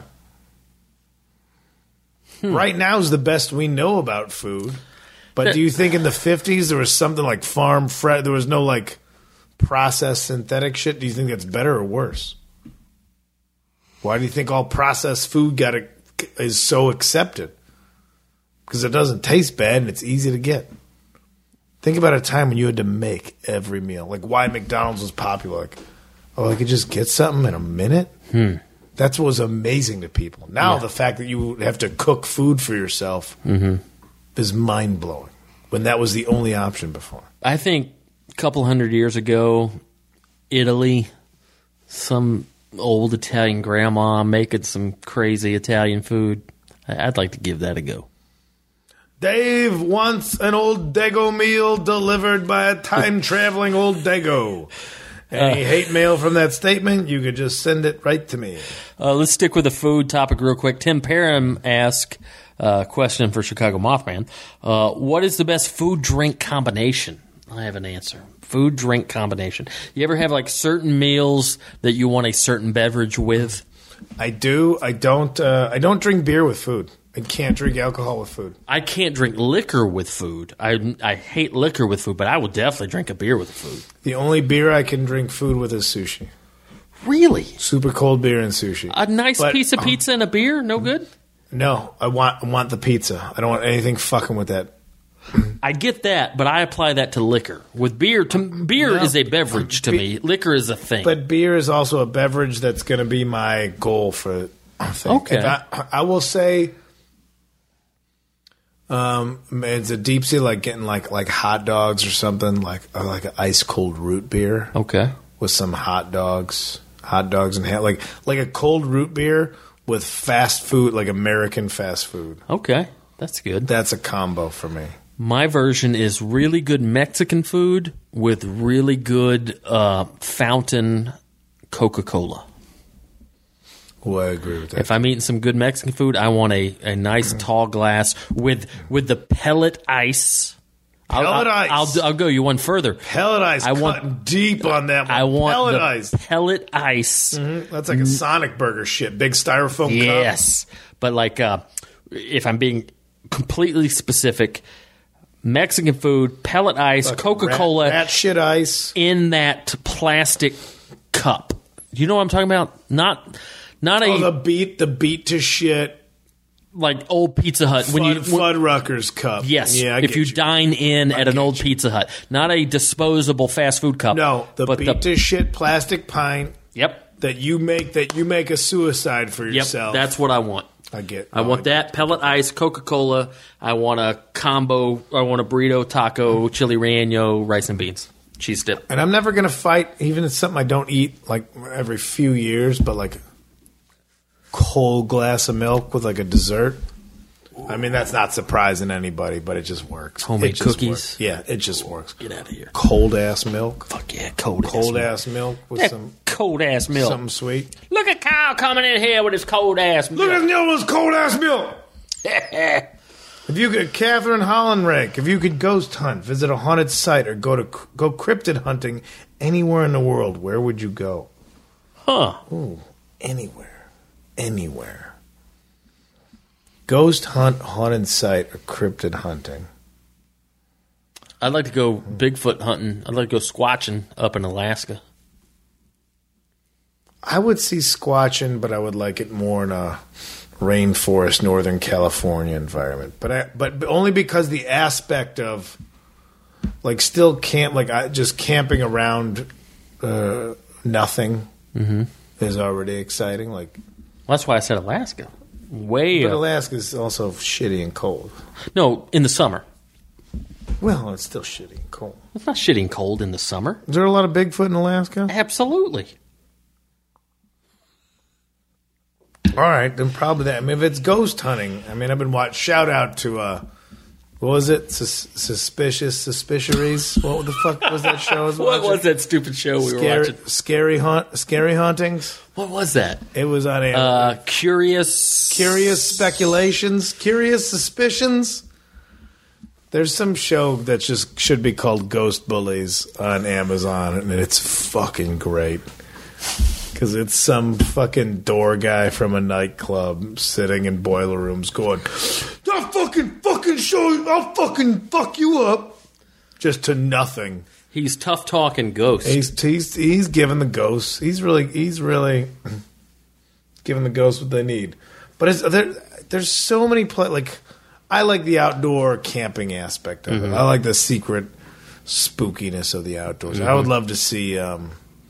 Hmm. Right now is the best we know about food. But do you think in the fifties there was something like farm fresh? There was no like processed synthetic shit. Do you think that's better or worse? Why do you think all processed food got a, is so accepted? Because it doesn't taste bad and it's easy to get. Think about a time when you had to make every meal. Like why McDonald's was popular. Like, oh, I could just get something in a minute? Hmm. That's what was amazing to people. Now Yeah. the fact that you have to cook food for yourself Mm-hmm. is mind-blowing. When that was the only option before. I think a couple hundred years ago, Italy, some old Italian grandma making some crazy Italian food. I- I'd like to give that a go. Dave wants an old Dago meal delivered by a time-traveling old Dago. Any Uh. hate mail from that statement, you could just send it right to me. Uh, let's stick with the food topic real quick. Tim Parham asked a uh, question for Chicago Mothman. Uh, what is the best food-drink combination? I have an answer. Food-drink combination. You ever have like certain meals that you want a certain beverage with? I do. I don't. Uh, I don't drink beer with food. I can't drink alcohol with food. I can't drink liquor with food. I, I hate liquor with food, but I will definitely drink a beer with food. The only beer I can drink food with is sushi. Really? Super cold beer and sushi. A nice But, piece of uh, pizza and a beer? No good? No, I want. I want the pizza. I don't want anything fucking with that. I get that, but I apply that to liquor. With beer, to, beer No. is a beverage to Be- me. Liquor is a thing. But beer is also a beverage that's going to be my goal for. I think. Okay. If I, I will say. Um, it's a deep sea, like getting like like hot dogs or something, like or like an ice cold root beer okay. with some hot dogs, hot dogs and ha- like like a cold root beer with fast food, like American fast food. Okay. That's good. That's a combo for me. My version is really good Mexican food with really good uh, fountain Coca-Cola. Well, I agree with that. If I'm eating some good Mexican food, I want a, a nice tall glass with with the pellet ice. I'll, Pellet I'll, ice. I'll, I'll go you one further. Pellet ice, I want- cutting deep on that one. I want pellet the ice. pellet ice. That's like a Sonic burger shit. Big styrofoam cup. Yes, but like uh, if I'm being completely specific, Mexican food, pellet ice, Fucking Coca-Cola rat, rat shit ice. in that plastic cup. Do you know what I'm talking about? Not not a Oh, the beat, the beat to shit. like old Pizza Hut. When when you when- Fuddruckers cup. yes, yeah. I if get you, dine in at an get old you. Pizza Hut, not a disposable fast food cup. No, the but beat the to shit plastic pint yep, that you make that you make a suicide for yep. yourself. That's what I want. I get. I oh, want get that pellet ice, Coca Cola. I want a combo. I want a burrito, taco, chili relleno, rice and beans, cheese dip. And I'm never gonna fight, even if it's something I don't eat like every few years, but like a cold glass of milk with like a dessert. I mean, that's not surprising anybody, but it just works. Homemade It just cookies? works. Yeah, it just works. Get out of here. Cold ass milk. Fuck yeah, cold, Cold ass ass milk with milk. some cold ass milk. something sweet. Look at Kyle coming in here with his cold ass milk. Look at Nilma's cold ass milk. If you could, Catherine Hollenrake, if you could ghost hunt, visit a haunted site, or go to go cryptid hunting anywhere in the world, where would you go? Huh. Ooh, anywhere, anywhere. Ghost hunt, haunted site, or cryptid hunting. I'd like to go Bigfoot hunting. I'd like to go squatching up in Alaska. I would see squatching, but I would like it more in a rainforest, Northern California environment. But I, but only because the aspect of like still camp, like I, just camping around uh, nothing Mm-hmm. is already exciting. Like, Well, that's why I said Alaska. Way but up. Alaska is also shitty and cold. No, in the summer. Well, it's still shitty and cold. It's not shitting cold in the summer. Is there a lot of Bigfoot in Alaska? Absolutely. All right, then probably that. I mean, if it's ghost hunting, I mean, I've been watching. Shout out to uh, what was it? Sus- Suspicious Suspiciaries. What the fuck was that show? I was What watching? was that stupid show we were Scary, watching? scary hunt, scary hauntings. What was that? It was on a Uh, curious. curious speculations, curious suspicions. There's some show that just should be called Ghost Bullies on Amazon, and it's fucking great. Because it's some fucking door guy from a nightclub sitting in boiler rooms going, I'll fucking fucking show you, I'll fucking fuck you up. Just to nothing. He's tough talking ghost. He's he's he's giving the ghosts. He's really he's really giving the ghosts what they need. But it's, there, there's so many play like I like the outdoor camping aspect of mm-hmm. it. I like the secret spookiness of the outdoors. Mm-hmm. I would love to see, um,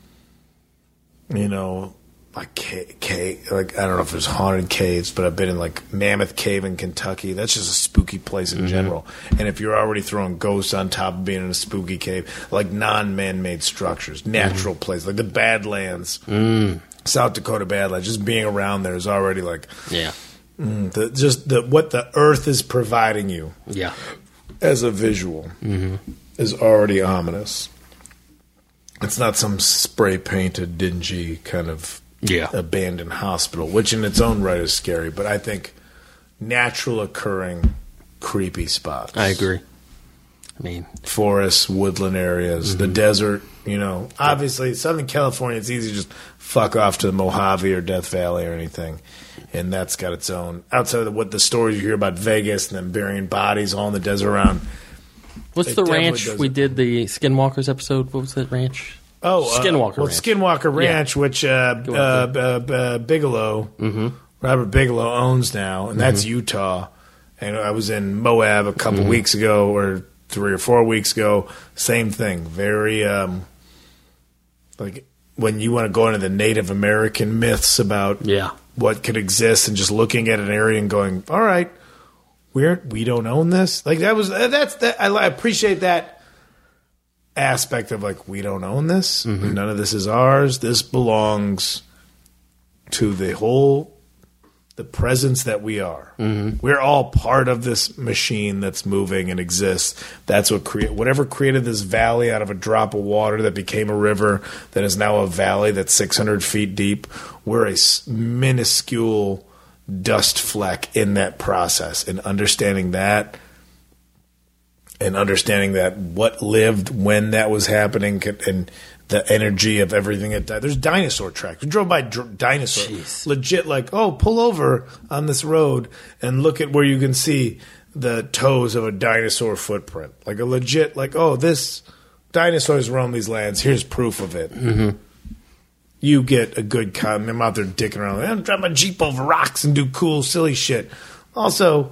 you know, like cave, cave, like I don't know if there's haunted caves, but I've been in like Mammoth Cave in Kentucky. That's just a spooky place in mm-hmm. general. And if you're already throwing ghosts on top of being in a spooky cave, like non-man-made structures, natural mm-hmm. places, like the Badlands, mm. South Dakota Badlands, just being around there is already like, yeah, mm, the, just the what the earth is providing you, yeah, as a visual mm-hmm. is already ominous. It's not some spray-painted, dingy kind of yeah. abandoned hospital, which in its own right is scary. But I think natural occurring creepy spots. I agree. I mean, forests, woodland areas, mm-hmm. the desert. You know, obviously Southern California, it's easy to just fuck off to the Mojave or Death Valley or anything, and that's got its own. Outside of what the stories you hear about Vegas and them burying bodies all in the desert around. What's the ranch we did the Skinwalkers episode? What was that ranch? Oh, Skinwalker uh, well, Ranch. Skinwalker Ranch, yeah. which uh, uh, uh, uh, Bigelow, mm-hmm. Robert Bigelow owns now, and that's mm-hmm. Utah. And I was in Moab a couple mm-hmm. weeks ago, or three or four weeks ago. Same thing. Very um, like when you want to go into the Native American myths about yeah. what could exist, and just looking at an area and going, "All right, we're we don't own this." Like that was that's that. I, I appreciate that aspect of like we don't own this. Mm-hmm. None of this is ours. This belongs to the whole, the presence that we are. Mm-hmm. We're all part of this machine that's moving and exists. That's what create whatever created this valley out of a drop of water that became a river that is now a valley that's six hundred feet deep. We're a minuscule dust fleck in that process, and understanding that. And understanding that what lived when that was happening and the energy of everything that died. There's dinosaur tracks. We drove by dr- dinosaurs. Jeez. Legit, like, oh, pull over on this road and look at where you can see the toes of a dinosaur footprint. Like a legit, like, oh, this dinosaurs roam these lands. Here's proof of it. Mm-hmm. You get a good cut. I'm out there dicking around. I'm drive my Jeep over rocks and do cool, silly shit. Also,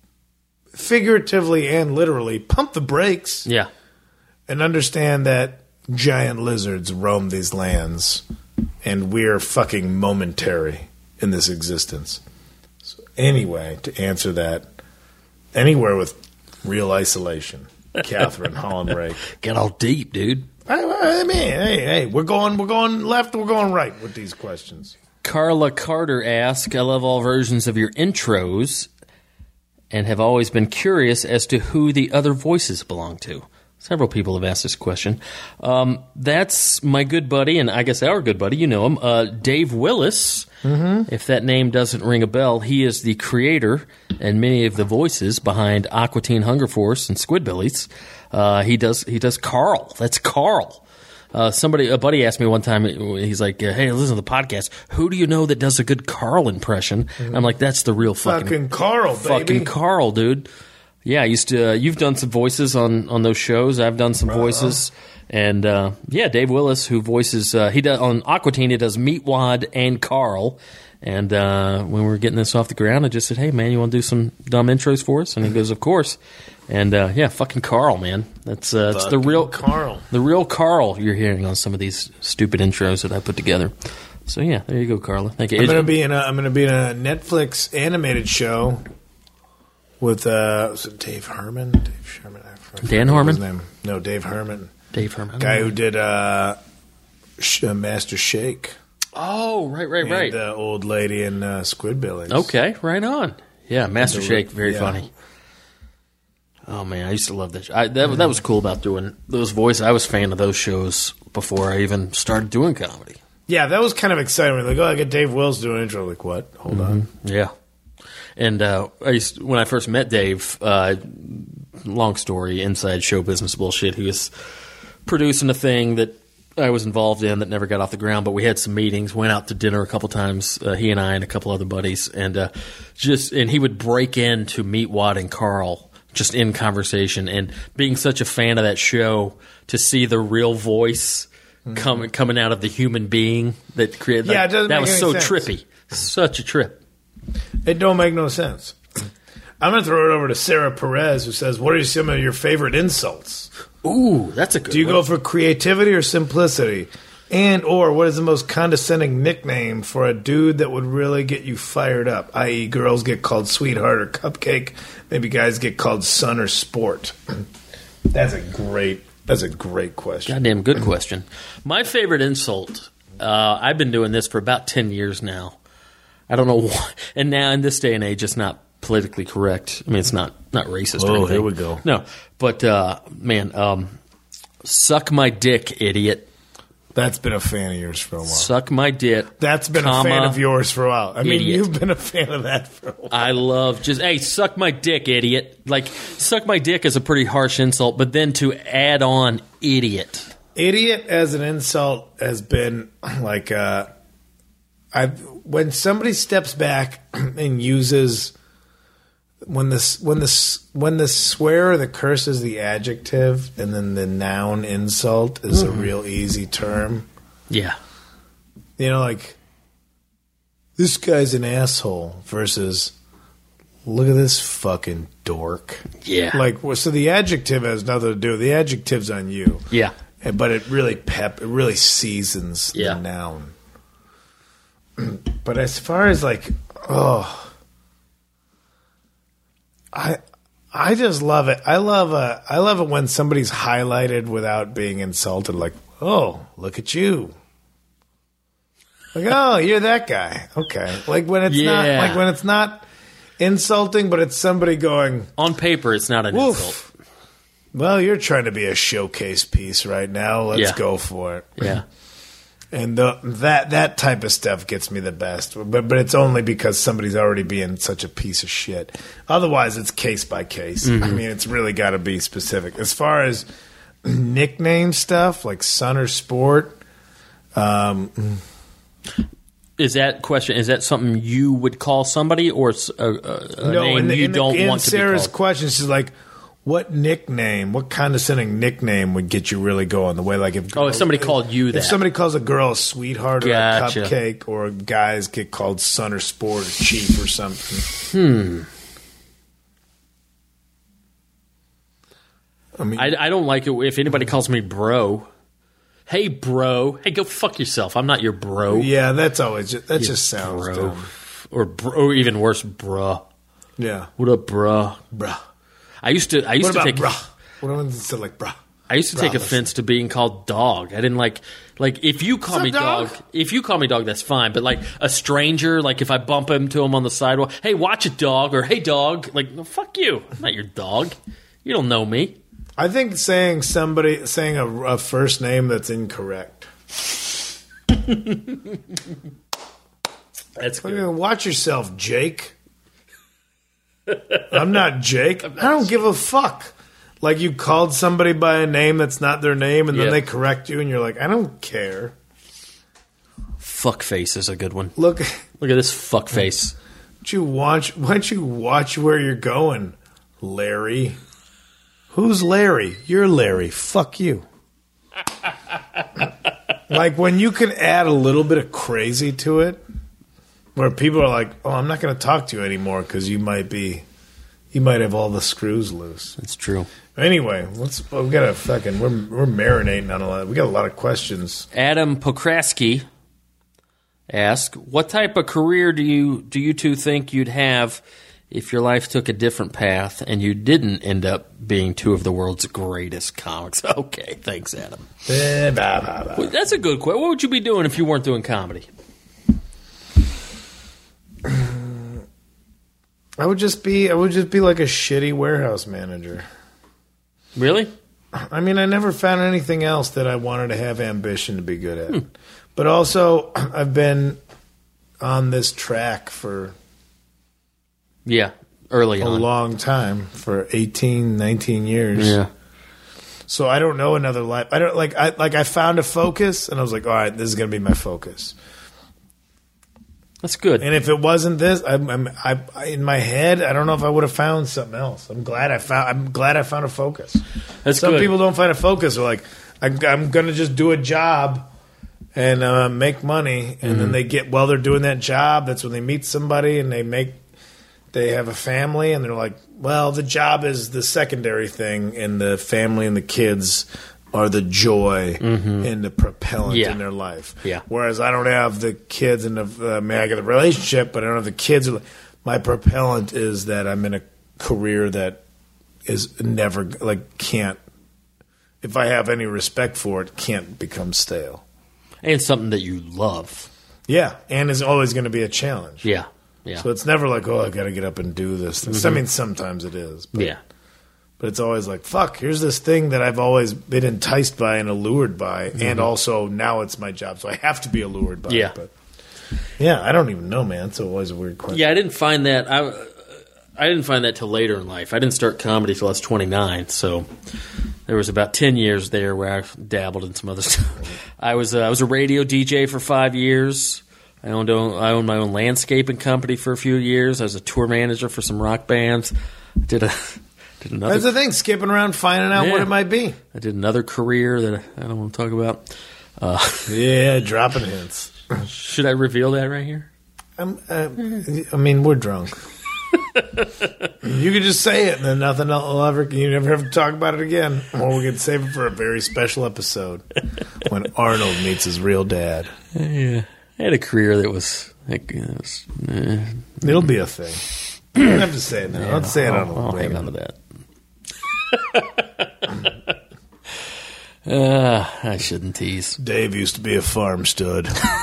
figuratively and literally, pump the brakes. Yeah. And understand that giant lizards roam these lands, and we're fucking momentary in this existence. So anyway, to answer that, anywhere with real isolation, Catherine Holland Rake. Get all deep, dude. I, I mean, hey, hey, we're going, we're going left, we're going right with these questions. Carla Carter asks, I love all versions of your intros and have always been curious as to who the other voices belong to. Several people have asked this question. Um, that's my good buddy, and I guess our good buddy, you know him, uh, Dave Willis. Mm-hmm. If that name doesn't ring a bell, he is the creator and many of the voices behind Aqua Teen Hunger Force and Squidbillies. Uh, he does he does Carl. That's Carl. Uh, somebody, a buddy asked me one time, he's like, hey, listen to the podcast. Who do you know that does a good Carl impression? Mm-hmm. I'm like, that's the real fucking, fucking Carl, baby. Fucking Carl, dude. Yeah, I used to, uh, you've done some voices on, on those shows. I've done some uh-huh. voices. And, uh, yeah, Dave Willis, who voices, uh, he does, on Aqua Teen, he does Meatwad and Carl. And, uh, when we were getting this off the ground, I just said, hey, man, you want to do some dumb intros for us? And he goes, of course. And uh, yeah, fucking Carl, man. That's uh, it's the real Carl, the real Carl you're hearing on some of these stupid intros that I put together. So yeah, there you go, Carla. Thank you. I'm gonna be in a I'm gonna be in a Netflix animated show with uh, was it Dave Herman, Dave Sherman, I Dan Harmon. His name. No, Dave Herman. Dave Herman, guy who did uh, Sh- uh, Master Shake. Oh, right, right, and right. The old lady in uh, Squidbillies. Okay, right on. Yeah, Master Shake, very yeah. funny. Oh, man, I used to love that show. I, that, that was cool about doing those voices. I was a fan of those shows before I even started doing comedy. Yeah, that was kind of exciting. Like, oh, I got Dave Wills doing an intro. Like, what? Hold mm-hmm. on. Yeah. And uh, I used to, when I first met Dave, uh, long story, inside show business bullshit, he was producing a thing that I was involved in that never got off the ground, but we had some meetings, went out to dinner a couple times, uh, he and I and a couple other buddies, and uh, just and he would break into Meatwad and Carl just in conversation, and being such a fan of that show, to see the real voice mm-hmm. coming coming out of the human being that created yeah, that, that was so sense. trippy. Such a trip. It don't make no sense. I'm going to throw it over to Sarah Perez, who says, what are some of your favorite insults? Ooh, that's a good Do you one. go for creativity or simplicity? And or what is the most condescending nickname for a dude that would really get you fired up? that is, girls get called sweetheart or cupcake. Maybe guys get called son or sport. That's a great that's a great question. Goddamn good question. My favorite insult, uh, I've been doing this for about ten years now. I don't know why. And now in this day and age, it's not politically correct. I mean, it's not, not racist or Oh, anything. here we go. No. But, uh, man, um, suck my dick, idiot. That's been a fan of yours for a while. Suck my dick. That's been comma, a fan of yours for a while. I mean, idiot. you've been a fan of that for a while. I love just, hey, suck my dick, idiot. Like, suck my dick is a pretty harsh insult, but then to add on idiot. Idiot as an insult has been like, uh, I've, when somebody steps back and uses when this when this when the swear or the curse is the adjective and then the noun insult is Mm-hmm. a real easy term. Yeah. You know, like this guy's an asshole versus look at this fucking dork. Yeah. Like, well, so the adjective has nothing to do. The adjective's on you. Yeah. And- But it really pep, it really seasons Yeah. the noun. But as far as like, oh, I, I just love it. I love uh, I love it when somebody's highlighted without being insulted. Like, oh, look at you. Like, oh, you're that guy. Okay. Like when it's not Yeah. like when it's not insulting, but it's somebody going, On paper, it's not an woof. insult. Well, you're trying to be a showcase piece right now. Let's Yeah. go for it. Yeah. And the, that that type of stuff gets me the best. But but it's only because somebody's already being such a piece of shit. Otherwise, it's case by case. Mm-hmm. I mean, it's really got to be specific. As far as nickname stuff, like son or sport, um, Is that question? Is that something you would call somebody, or it's a, a, a no, name in the, you in the, don't in want to Sarah's be called? question, she's like, what nickname, what condescending nickname would get you really going? The way, like, if Oh, if somebody called you that. if somebody calls a girl a sweetheart Gotcha. or a cupcake, or guys get called son or sport or chief or something. Hmm. I mean, I, I don't like it if anybody calls me bro. Hey, bro. Hey, go fuck yourself. I'm not your bro. yeah, that's always just, that just sounds bro. dumb. Or, bro, or even worse, bruh. Yeah, What up, bruh? bruh. I used to. I used What to about take. bruh? What about instead like bruh? I used to Bruh, take listen. offense to being called dog. I didn't like like if you call What's me up, dog? dog? If you call me dog, that's fine. But like a stranger, like if I bump into him on the sidewalk, hey, watch it, dog, or hey, dog, like no, fuck you, I'm not your dog. You don't know me. I think saying somebody saying a, a first name that's incorrect. That's I good. mean, watch yourself, Jake. I'm not Jake. I don't give a fuck. Like you called somebody by a name that's not their name, and then Yeah. they correct you, and you're like, I don't care. Fuck face is a good one. Look, Look at this fuck face. why don't you watch? Why don't you watch where you're going, Larry? Who's Larry? You're Larry. Fuck you. Like when you can add a little bit of crazy to it, where people are like, "Oh, I'm not going to talk to you anymore because you might be, you might have all the screws loose." That's true. Anyway, let's. Well, we got a fucking. We're we're marinating on a lot. We got a lot of questions. Adam Pokraski asked, "What type of career do you do you two think you'd have if your life took a different path and you didn't end up being two of the world's greatest comics?" Okay, thanks, Adam. Eh, blah, blah, blah. Well, that's a good question. What would you be doing if you weren't doing comedy? I would just be. I would just be like a shitty warehouse manager. Really? I mean, I never found anything else that I wanted to have ambition to be good at. But also, I've been on this track for Yeah, early a on. long time, for eighteen, nineteen years. Yeah. So I don't know another life. I don't like. I like. I found a focus, and I was like, all right, this is going to be my focus. That's good. And if it wasn't this, I'm, I'm I, I in my head, I don't know if I would have found something else. I'm glad I found. I'm glad I found a focus. That's Some good. people don't find a focus. They're like, I'm, I'm going to just do a job and uh, make money, and mm-hmm. then they get while they're doing that job. That's when they meet somebody and they make they have a family, and they're like, well, the job is the secondary thing, and the family and the kids are the joy mm-hmm. and the propellant yeah. in their life. Yeah. Whereas I don't have the kids and the uh, I mean, I got the relationship, but I don't have the kids. My propellant is that I'm in a career that is never like can't. If I have any respect for it, can't become stale. And it's something that you love. Yeah, and it's always going to be a challenge. Yeah, yeah. So it's never like, oh, I got to get up and do this. Mm-hmm. I mean, sometimes it is. But, yeah. But it's always like, fuck, here's this thing that I've always been enticed by and allured by, mm-hmm. and also now it's my job, so I have to be allured by yeah. it. But yeah, I don't even know, man. It's always a weird question. Yeah, I didn't find that. I, I didn't find that till later in life. I didn't start comedy till I was twenty-nine, so there was about ten years there where I dabbled in some other stuff. I was uh, I was a radio D J for five years. I owned I owned my own landscaping company for a few years. I was a tour manager for some rock bands. I did a did another. That's the thing, skipping around, finding out yeah. what it might be. I did another career that I don't want to talk about. Uh, yeah, dropping hints. Should I reveal that right here? I'm, uh, I mean, we're drunk. You could just say it, and then nothing else will ever. You never have to talk about it again. Or we could save it for a very special episode when Arnold meets his real dad. Yeah, I had a career that was. Like, it was eh. It'll be a thing. You don't have to say it now. Yeah, Let's say it I'll, on the I'll way. hang on to that. uh, I shouldn't tease. Dave used to be a farm stud.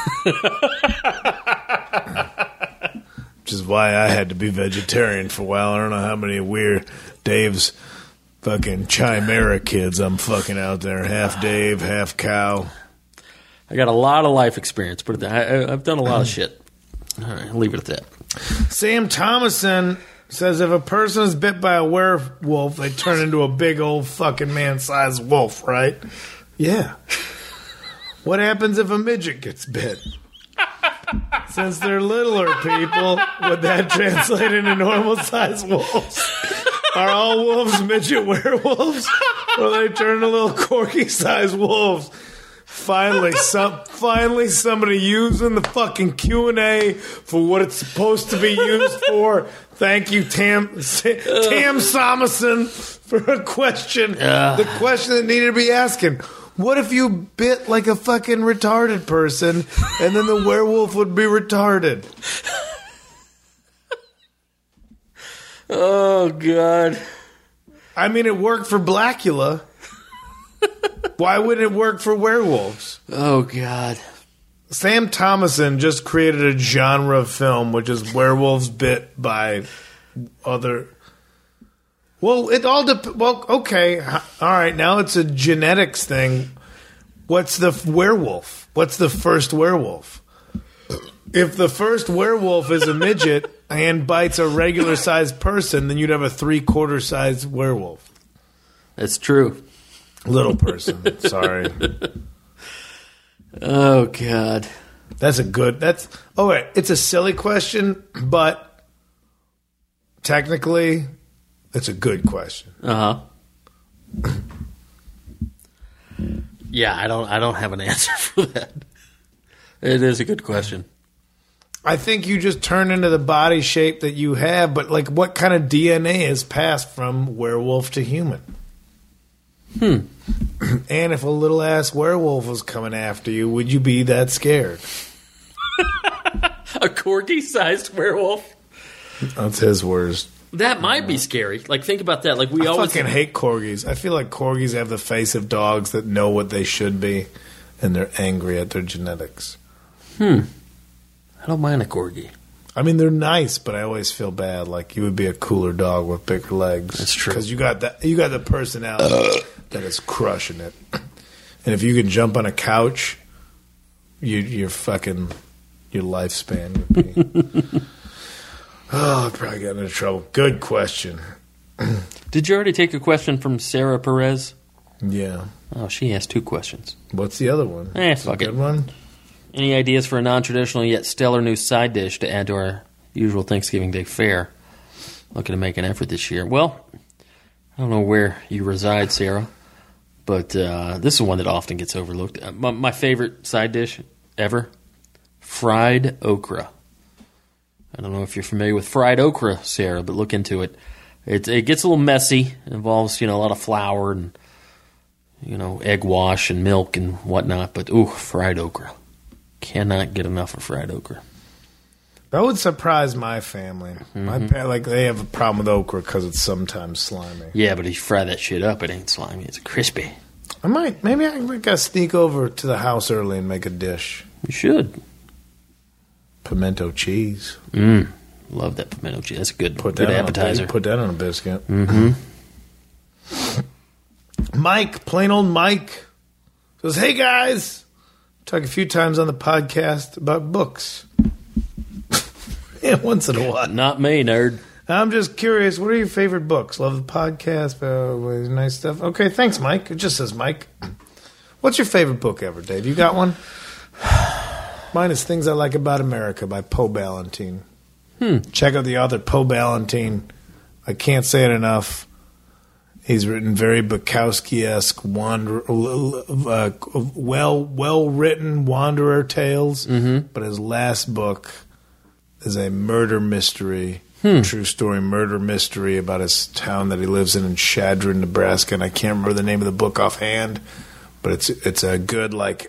Which is why I had to be vegetarian for a while. I don't know how many weird Dave's fucking chimera kids I'm fucking out there. Half Dave, half cow. I got a lot of life experience, but I, I've done a lot of shit. All right, I'll leave it at that. Sam Thomason says if a person is bit by a werewolf, they turn into a big old fucking man-sized wolf, right? Yeah. What happens if a midget gets bit? Since they're littler people, would that translate into normal-sized wolves? Are all wolves midget werewolves? Or they turn into little corgi-sized wolves? Finally, some finally somebody using the fucking Q and A for what it's supposed to be used for. Thank you, Tam Tam Thomason, for a question. Uh. The question that needed to be asking. What if you bit like a fucking retarded person and then the werewolf would be retarded? Oh, God. I mean, it worked for Blackula. Why wouldn't it work for werewolves? Oh, God. Sam Thomason just created a genre of film, which is werewolves bit by other... Well, it all dep- Well, okay. All right, now it's a genetics thing. What's the f- werewolf? What's the first werewolf? If the first werewolf is a midget and bites a regular-sized person, then you'd have a three-quarter-sized werewolf. That's true. Little person. Sorry. Oh, God. That's a good... That's... Oh, wait. It's a silly question, but technically... That's a good question. Uh huh. Yeah, I don't. I don't have an answer for that. It is a good question. I think you just turn into the body shape that you have, but like, what kind of D N A is passed from werewolf to human? Hmm. And if a little ass werewolf was coming after you, would you be that scared? A corgi-sized werewolf. That's his words. That might be scary. Like, think about that. Like, we I always fucking hate corgis. I feel like corgis have the face of dogs that know what they should be, and they're angry at their genetics. Hmm. I don't mind a corgi. I mean, they're nice, but I always feel bad. Like, you would be a cooler dog with bigger legs. That's true. Because you got that. You got the personality uh. that is crushing it. And if you can jump on a couch, you, you're fucking your lifespan would be. Oh, I probably got into trouble. Good question. Did you already take a question from Sarah Perez? Yeah. Oh, she asked two questions. What's the other one? Eh, fuck it. Good one. Any ideas for a non-traditional yet stellar new side dish to add to our usual Thanksgiving Day fare? Looking to make an effort this year. Well, I don't know where you reside, Sarah, But uh, this is one that often gets overlooked. Uh, My, my favorite side dish ever, fried okra. I don't know if you're familiar with fried okra, Sarah, but look into it. It, it gets a little messy. It involves, you know, a lot of flour and, you know, egg wash and milk and whatnot. But, ooh, fried okra. Cannot get enough of fried okra. That would surprise my family. Mm-hmm. My pa- like they have a problem with okra because it's sometimes slimy. Yeah, but if you fry that shit up, it ain't slimy. It's crispy. I might, maybe I might gotta sneak over to the house early and make a dish. You should. Pimento cheese. Mmm. Love that pimento cheese. That's a good, put good that appetizer. On a, put that on a biscuit. Mm-hmm. Mike, plain old Mike, says, "Hey guys, talk a few times on the podcast about books." Yeah, once in a while. Not me, nerd. I'm just curious, what are your favorite books? Love the podcast, uh, nice stuff. Okay, thanks, Mike. It just says Mike. What's your favorite book ever, Dave? You got one? Mine is Things I Like About America by Poe Ballantine. Hmm. Check out the author, Poe Ballantine. I can't say it enough. He's written very Bukowski-esque, wander, uh, well, well-written wanderer tales, mm-hmm. but his last book is a murder mystery, hmm. true story murder mystery about his town that he lives in in Chadron, Nebraska, and I can't remember the name of the book offhand, but it's it's a good, like,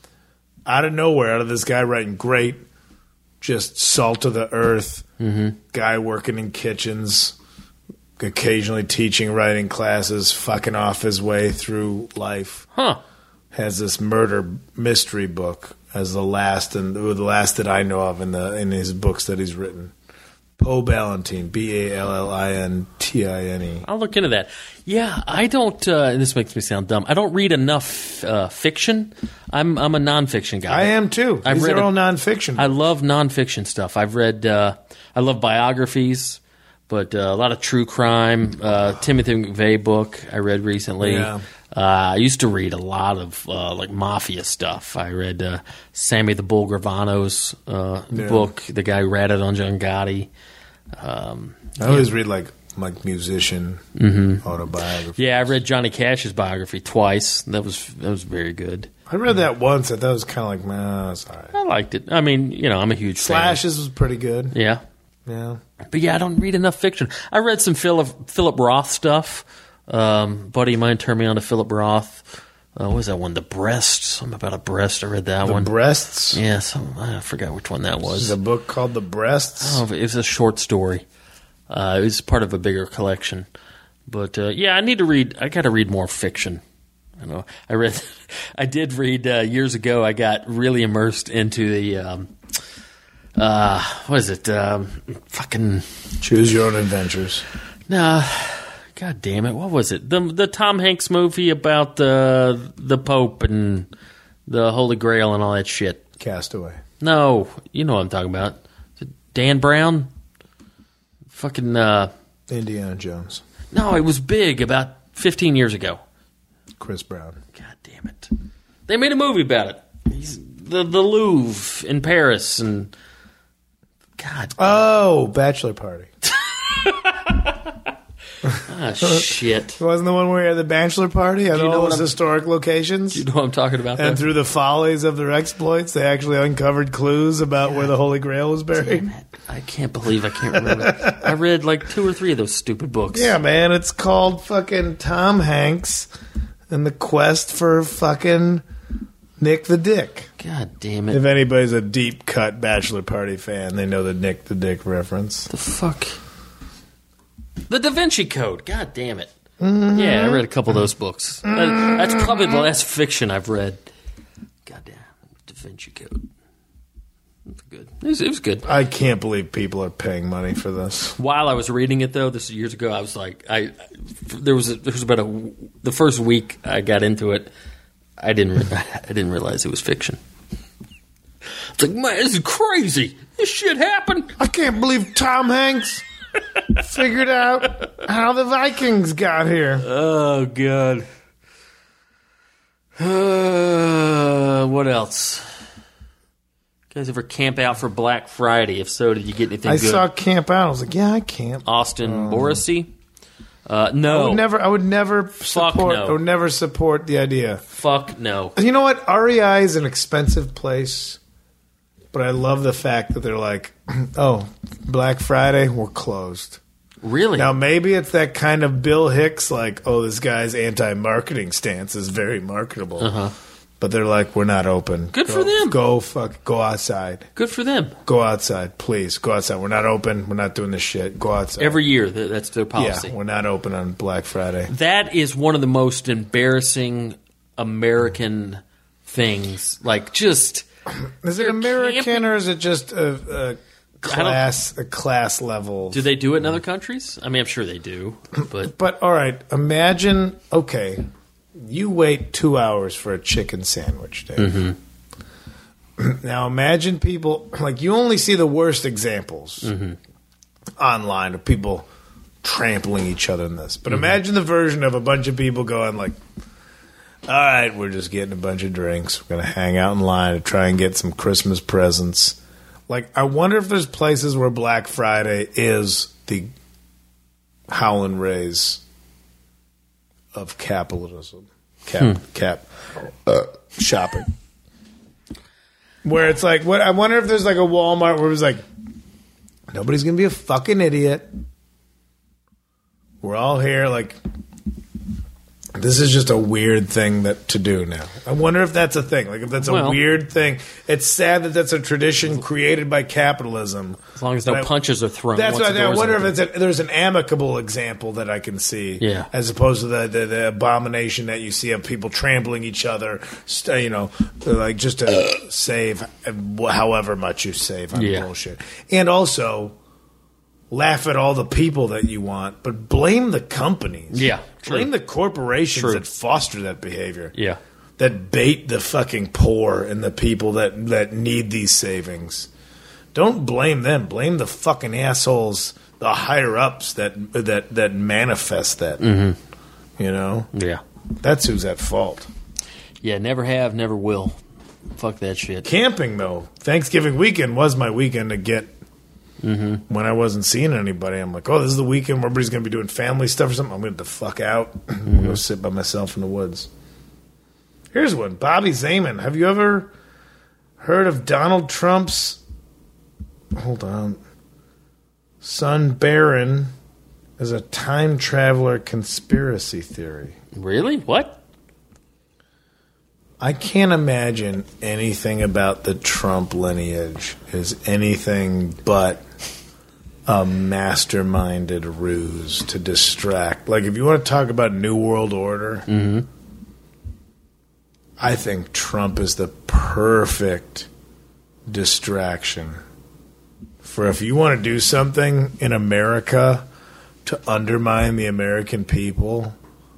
out of nowhere, out of this guy writing great, just salt of the earth, mm-hmm. guy working in kitchens, occasionally teaching writing classes, fucking off his way through life. Huh. Has this murder mystery book as the last and the last that I know of in the in his books that he's written. Poe Ballantine, B A L L I N T I N E. I'll look into that. Yeah, I don't. Uh, this makes me sound dumb. I don't read enough uh, fiction. I'm I'm a nonfiction guy. I am too. I've These read are a, all nonfiction. I love nonfiction stuff. I've read. Uh, I love biographies, but uh, a lot of true crime. Uh, Timothy McVeigh book I read recently. Yeah. Uh, I used to read a lot of uh, like mafia stuff. I read uh, Sammy the Bull Gravano's uh, Yeah. book, the guy who ratted on John Gotti. Um, I always read like like musician mm-hmm. autobiography. Yeah, I read Johnny Cash's biography twice. That was that was very good. I read that once. I thought it was kind of like, nah, it's all right. I liked it. I mean, you know, I'm a huge Slashes fan. was pretty good. Yeah. Yeah. But yeah, I don't read enough fiction. I read some Philip Philip Roth stuff. Um, buddy of mine turned me on to Philip Roth. Uh, what was that one? The Breast. Something about a breast. I read that The one. Breasts? Yeah, some, I forgot which one that was. There's a book called The Breasts. Oh, it was a short story. Uh, it was part of a bigger collection. But uh, yeah, I need to read. I got to read more fiction. I know. I read. I did read uh, years ago. I got really immersed into the. Um, uh, what is it? Um, fucking. Choose Your Own Adventures. Nah. God damn it! What was it? The the Tom Hanks movie about the the Pope and the Holy Grail and all that shit. Castaway. No, you know what I'm talking about. Is it Dan Brown? Fucking. Uh, Indiana Jones. no, it was big about fifteen years ago. Chris Brown. God damn it! They made a movie about it. He's, the the Louvre in Paris and. God. Oh, Bachelor Party. Ah, shit. It wasn't the one where you had the bachelor party at you know all what those I'm- historic locations? You know what I'm talking about? And there? through the follies of their exploits, they actually uncovered clues about where the Holy Grail was buried. Damn it. I can't believe I can't remember. I read like two or three of those stupid books. Yeah, man, it's called fucking Tom Hanks and the quest for fucking Nick the Dick. God damn it. If anybody's a deep cut Bachelor Party fan, they know the Nick the Dick reference. The fuck? The Da Vinci Code. God damn it. Mm-hmm. Yeah, I read a couple of those books. That, that's probably the last fiction I've read. Goddamn. Da Vinci Code. That's good. It was, it was good. I can't believe people are paying money for this. While I was reading it, though, this is years ago, I was like, I there was a, there was about a the first week I got into it, I didn't re- I didn't realize it was fiction. It's like, man, this is crazy. This shit happened. I can't believe Tom Hanks figured out how the Vikings got here. Oh, God. Uh, what else? You guys ever camp out for Black Friday? If so, did you get anything I good? saw Camp Out. I was like, yeah, I camp. Austin Morrissey. Uh, no. I would never. I would never Fuck support. no. I would never support the idea. Fuck no. You know what? R E I is an expensive place, but I love the fact that they're like, oh, Black Friday, we're closed. Really? Now, maybe it's that kind of Bill Hicks, like, oh, this guy's anti-marketing stance is very marketable. Uh-huh. But they're like, we're not open. Good go, for them. Go fuck. Go outside. Good for them. Go outside, please. Go outside. We're not open. We're not doing this shit. Go outside. Every year, th- that's their policy. Yeah, we're not open on Black Friday. That is one of the most embarrassing American things. Like, just... Is it They're American camping- or is it just a, a class a class level? Do they do it in other countries? I mean, I'm sure they do, but... But, all right, imagine, okay, you wait two hours for a chicken sandwich, Dave. Mm-hmm. Now, imagine people, like, you only see the worst examples Mm-hmm. online of people trampling each other in this. But Mm-hmm. imagine the version of a bunch of people going, like, all right, we're just getting a bunch of drinks. We're going to hang out in line to try and get some Christmas presents. Like, I wonder if there's places where Black Friday is the Howlin' Rays of capitalism. Cap, Hmm. cap, uh, shopping. Where it's like, what? I wonder if there's like a Walmart where it's like, nobody's going to be a fucking idiot. We're all here, like... This is just a weird thing that to do now. I wonder if that's a thing. Like, if that's a Well- weird thing. It's sad that that's a tradition created by capitalism. As long as no But I- punches are thrown. That's once what the I, I doors wonder open. if it's a, there's an amicable example that I can see. Yeah. As opposed to the, the, the abomination that you see of people trampling each other, st- you know, like just to save however much you save on Yeah. bullshit. And also... laugh at all the people that you want, but blame the companies. Yeah, true. Blame the corporations True. that foster that behavior. Yeah. That bait the fucking poor and the people that, that need these savings. Don't blame them. Blame the fucking assholes, the higher ups that that that manifest that. Mm-hmm. You know? Yeah. That's who's at fault. Yeah, never have, never will. Fuck that shit. Camping though. Thanksgiving weekend was my weekend to get Mm-hmm. when I wasn't seeing anybody. I'm like, oh, this is the weekend where everybody's going to be doing family stuff or something. I'm going to get the fuck out. I'm going to go sit by myself in the woods. Here's one. Bobby Zeman. Have you ever heard of Donald Trump's, hold on, son Barron as a time traveler conspiracy theory? Really? What? I can't imagine anything about the Trump lineage is anything but a masterminded ruse to distract. Like, if you want to talk about New World Order, Mm-hmm. I think Trump is the perfect distraction for if you want to do something in America to undermine the American people,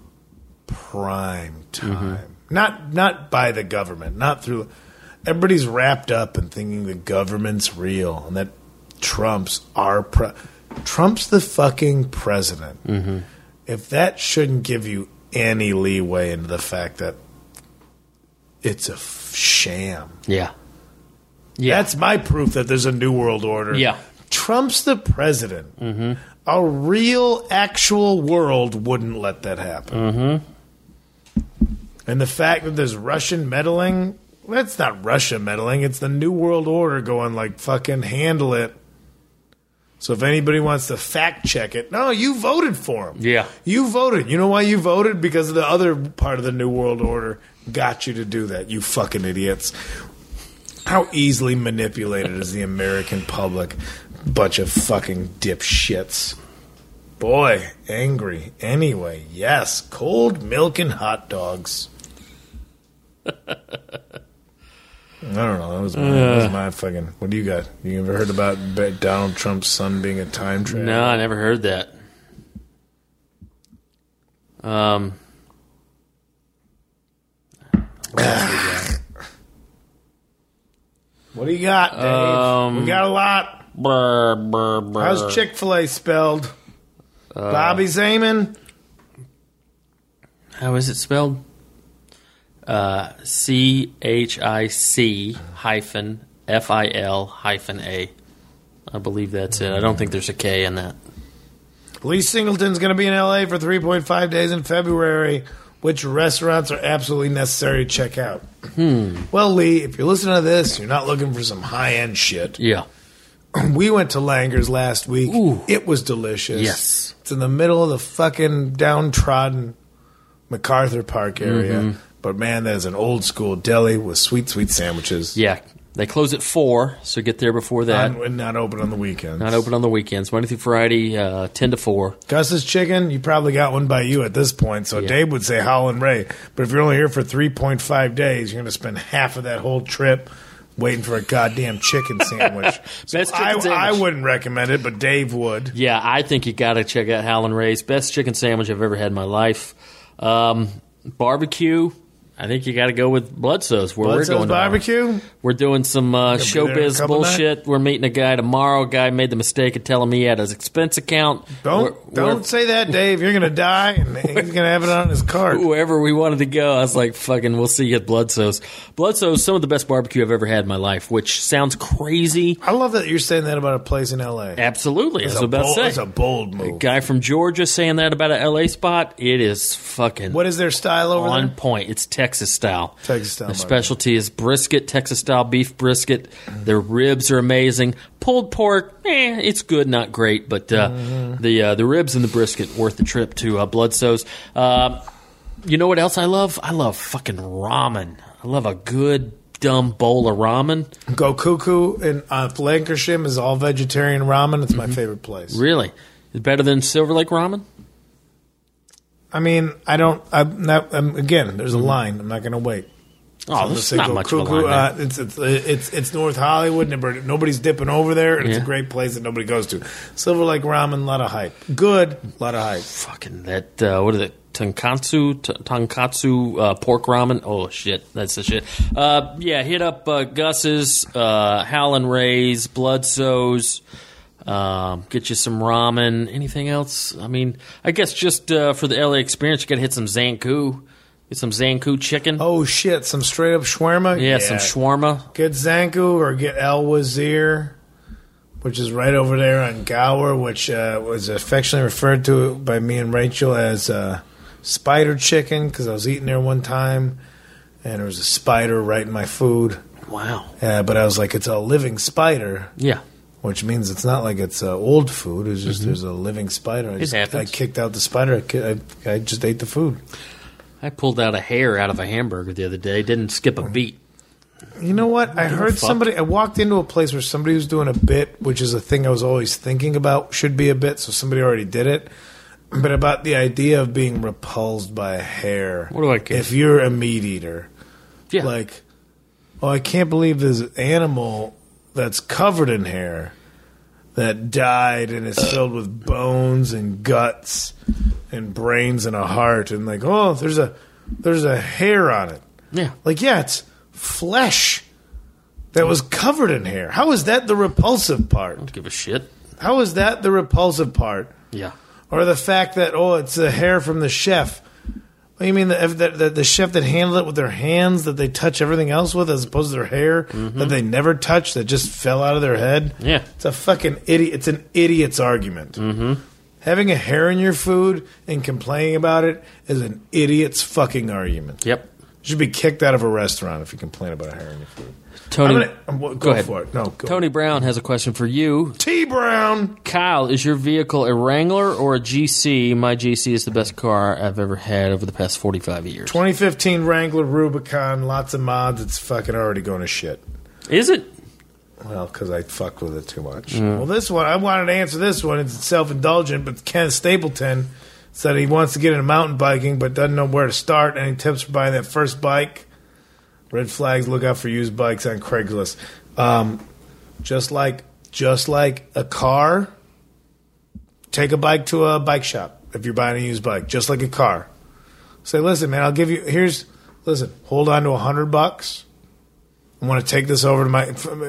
prime time. Mm-hmm. Not not by the government, not through. Everybody's wrapped up in thinking the government's real and that Trump's our pre- Trump's the fucking president. Mm-hmm. If that shouldn't give you any leeway into the fact that it's a f- sham. Yeah. Yeah. That's my proof that there's a new world order. Yeah. Trump's the president. Mm-hmm. A real, actual world wouldn't let that happen. Mm-hmm. And the fact that there's Russian meddling, that's not Russia meddling. It's the New World Order going like, fucking handle it. So if anybody wants to fact check it, no, you voted for him. Yeah. You voted. You know why you voted? Because of the other part of the New World Order got you to do that, you fucking idiots. How easily manipulated is the American public? Bunch of fucking dipshits. Boy, angry. Anyway, yes, cold milk and hot dogs. I don't know. That was, my, that was my fucking. What do you got? You ever heard about Donald Trump's son being a time traveler? No, I never heard that. Um. What do you got, Dave? Um, we got a lot. Brr, brr, brr. How's Chick-fil-A spelled? Uh, Bobby Zeman? How is it spelled? Uh, C H I C hyphen F I L hyphen A. I believe that's it. I don't think there's a K in that. Lee Singleton's going to be in L A for three point five days in February. Which restaurants are absolutely necessary to check out? Hmm. Well, Lee, if you're listening to this, you're not looking for some high-end shit. Yeah. We went to Langer's last week. Ooh. It was delicious. Yes. It's in the middle of the fucking downtrodden MacArthur Park area. Mm-hmm. But, man, that is an old-school deli with sweet, sweet sandwiches. Yeah. They close at four, so get there before that. Not, not open on the weekends. Not open on the weekends. Monday through Friday, uh, ten to four. Gus's Chicken, you probably got one by you at this point, so Yeah. Dave would say Howlin' Ray. But if you're only here for three point five days, you're going to spend half of that whole trip waiting for a goddamn chicken sandwich. So Best chicken I, sandwich. I wouldn't recommend it, but Dave would. Yeah, I think you got to check out Howlin' Ray's. Best chicken sandwich I've ever had in my life. Um, barbecue. I think you got to go with Bloodso's. Where Bloodso's we're going tomorrow. barbecue? We're doing some uh, be there in a showbiz couple bullshit. We're meeting a guy tomorrow. Guy made the mistake of telling me he had his expense account. Don't We're- don't we're- say that, Dave. You're going to die, and he's going to have it on his card. Wherever we wanted to go, I was like, fucking, we'll see you at Bloodso's. Bloodso's some of the best barbecue I've ever had in my life, which sounds crazy. I love that you're saying that about a place in L A. Absolutely. I It's was a about bold, to it's say. a bold move. Guy from Georgia saying that about an L A spot. It is fucking What is their style over on there? point. It's Texas style. Texas style Their barbecue. specialty is brisket, Texas style beef brisket. Their ribs are amazing. Pulled pork, eh, it's good, not great, but uh, Mm-hmm. the uh, the ribs and the brisket worth the trip to uh, Bloodso's. Um, you know what else I love? I love fucking ramen. I love a good dumb bowl of ramen. Go Cuckoo in uh, Lancashire is all vegetarian ramen. It's my Mm-hmm. favorite place. Really, it's better than Silver Lake ramen. I mean, I don't. I'm not. I'm, again, there's a line. I'm not going to wait. Oh, I'm gonna there's say not Go much of a Cuckoo. line Uh, there. it's, it's it's it's North Hollywood. Nobody, nobody's dipping over there, and it's Yeah. a great place that nobody goes to. Silver Lake Ramen, a lot of hype. Good, a lot of hype. Fucking that, uh, what is it? Tonkatsu, t- tonkatsu uh, pork ramen. Oh, shit. That's the shit. Uh, yeah, hit up uh, Gus's, uh, Howlin' Ray's, Bloodso's. Um, get you some ramen. Anything else? I mean, I guess just uh, for the L A experience, you got to hit some Zanku. Get some Zanku chicken. Oh shit! Some straight up shawarma. yeah, some shawarma. Get Zanku or get El Wazir, which is right over there on Gower, which uh, was affectionately referred to by me and Rachel as uh, spider chicken because I was eating there one time and there was a spider right in my food. Wow. Uh, but I was like, it's a living spider, Yeah. which means it's not like it's uh, old food. It's just there's a living spider. I just, I happens. kicked out the spider. I, ki- I, I just ate the food. I pulled out a hair out of a hamburger the other day. Didn't skip a beat. You know what? I heard fuck. somebody. I walked into a place where somebody was doing a bit, which is a thing I was always thinking about. Should be a bit, so somebody already did it. But about the idea of being repulsed by a hair. What do I care? If you're a meat eater, Yeah. like, oh, I can't believe this animal that's covered in hair that died and is filled with bones and guts and brains and a heart, and like, oh, there's a there's a hair on it. yeah. Like, yeah, it's flesh that was covered in hair. How is that the repulsive part? Don't give a shit. How is that the repulsive part? Yeah. Or the fact that, oh, it's the hair from the chef. What do you mean the, the, the, the chef that handled it with their hands that they touch everything else with as opposed to their hair that they never touched that just fell out of their head? Yeah. It's a fucking idiot. It's an idiot's argument. Mm-hmm. Having a hair in your food and complaining about it is an idiot's fucking argument. Yep. You should be kicked out of a restaurant if you complain about a hair in your food. Tony, I'm gonna- I'm- go go ahead. for it. No, go. Tony Brown has a question for you. T. Brown. Kyle, is your vehicle a Wrangler or a G C? My G C is the best car I've ever had over the past forty-five years. twenty fifteen Wrangler Rubicon, lots of mods. It's fucking already going to shit. Is it? Well, because I fucked with it too much. Well, this one, I wanted to answer this one. It's self-indulgent, but Ken Stapleton said he wants to get into mountain biking, but doesn't know where to start. Any tips for buying that first bike? Red flags, look out for used bikes on Craigslist. Um, just like, just like a car, take a bike to a bike shop if you're buying a used bike, just like a car. Say, listen, man, I'll give you, here's, listen, hold on to a hundred bucks. I want to take this over to my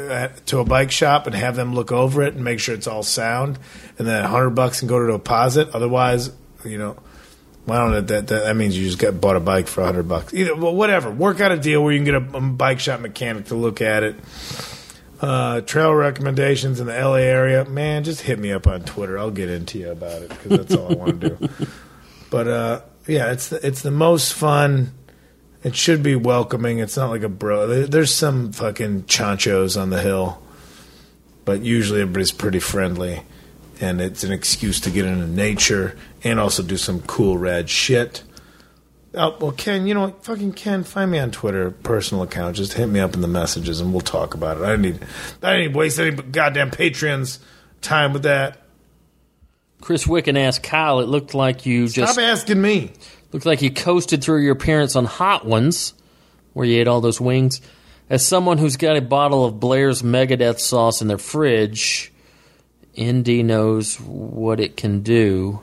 to a bike shop and have them look over it and make sure it's all sound, and then a hundred bucks can go to a deposit. Otherwise, you know, well, I don't know that, that that means you just got bought a bike for a hundred bucks. Either, well, whatever. Work out a deal where you can get a, a bike shop mechanic to look at it. Uh, trail recommendations in the L A area, man, just hit me up on Twitter. I'll get into you about it because that's all I want to do. But uh, yeah, it's the, it's the most fun. It should be welcoming. It's not like a bro. There's some fucking chanchos on the hill, but usually everybody's pretty friendly, and it's an excuse to get into nature and also do some cool rad shit. Oh, well, Ken, you know what? Fucking Ken, find me on Twitter, personal account. Just hit me up in the messages, and we'll talk about it. I don't need, I don't need to waste any goddamn Patreon's time with that. Chris Wicken asked Kyle, it looked like you just... Stop asking me. Looked like you coasted through your appearance on Hot Ones, where you ate all those wings. As someone who's got a bottle of Blair's Megadeth sauce in their fridge, Indy knows what it can do.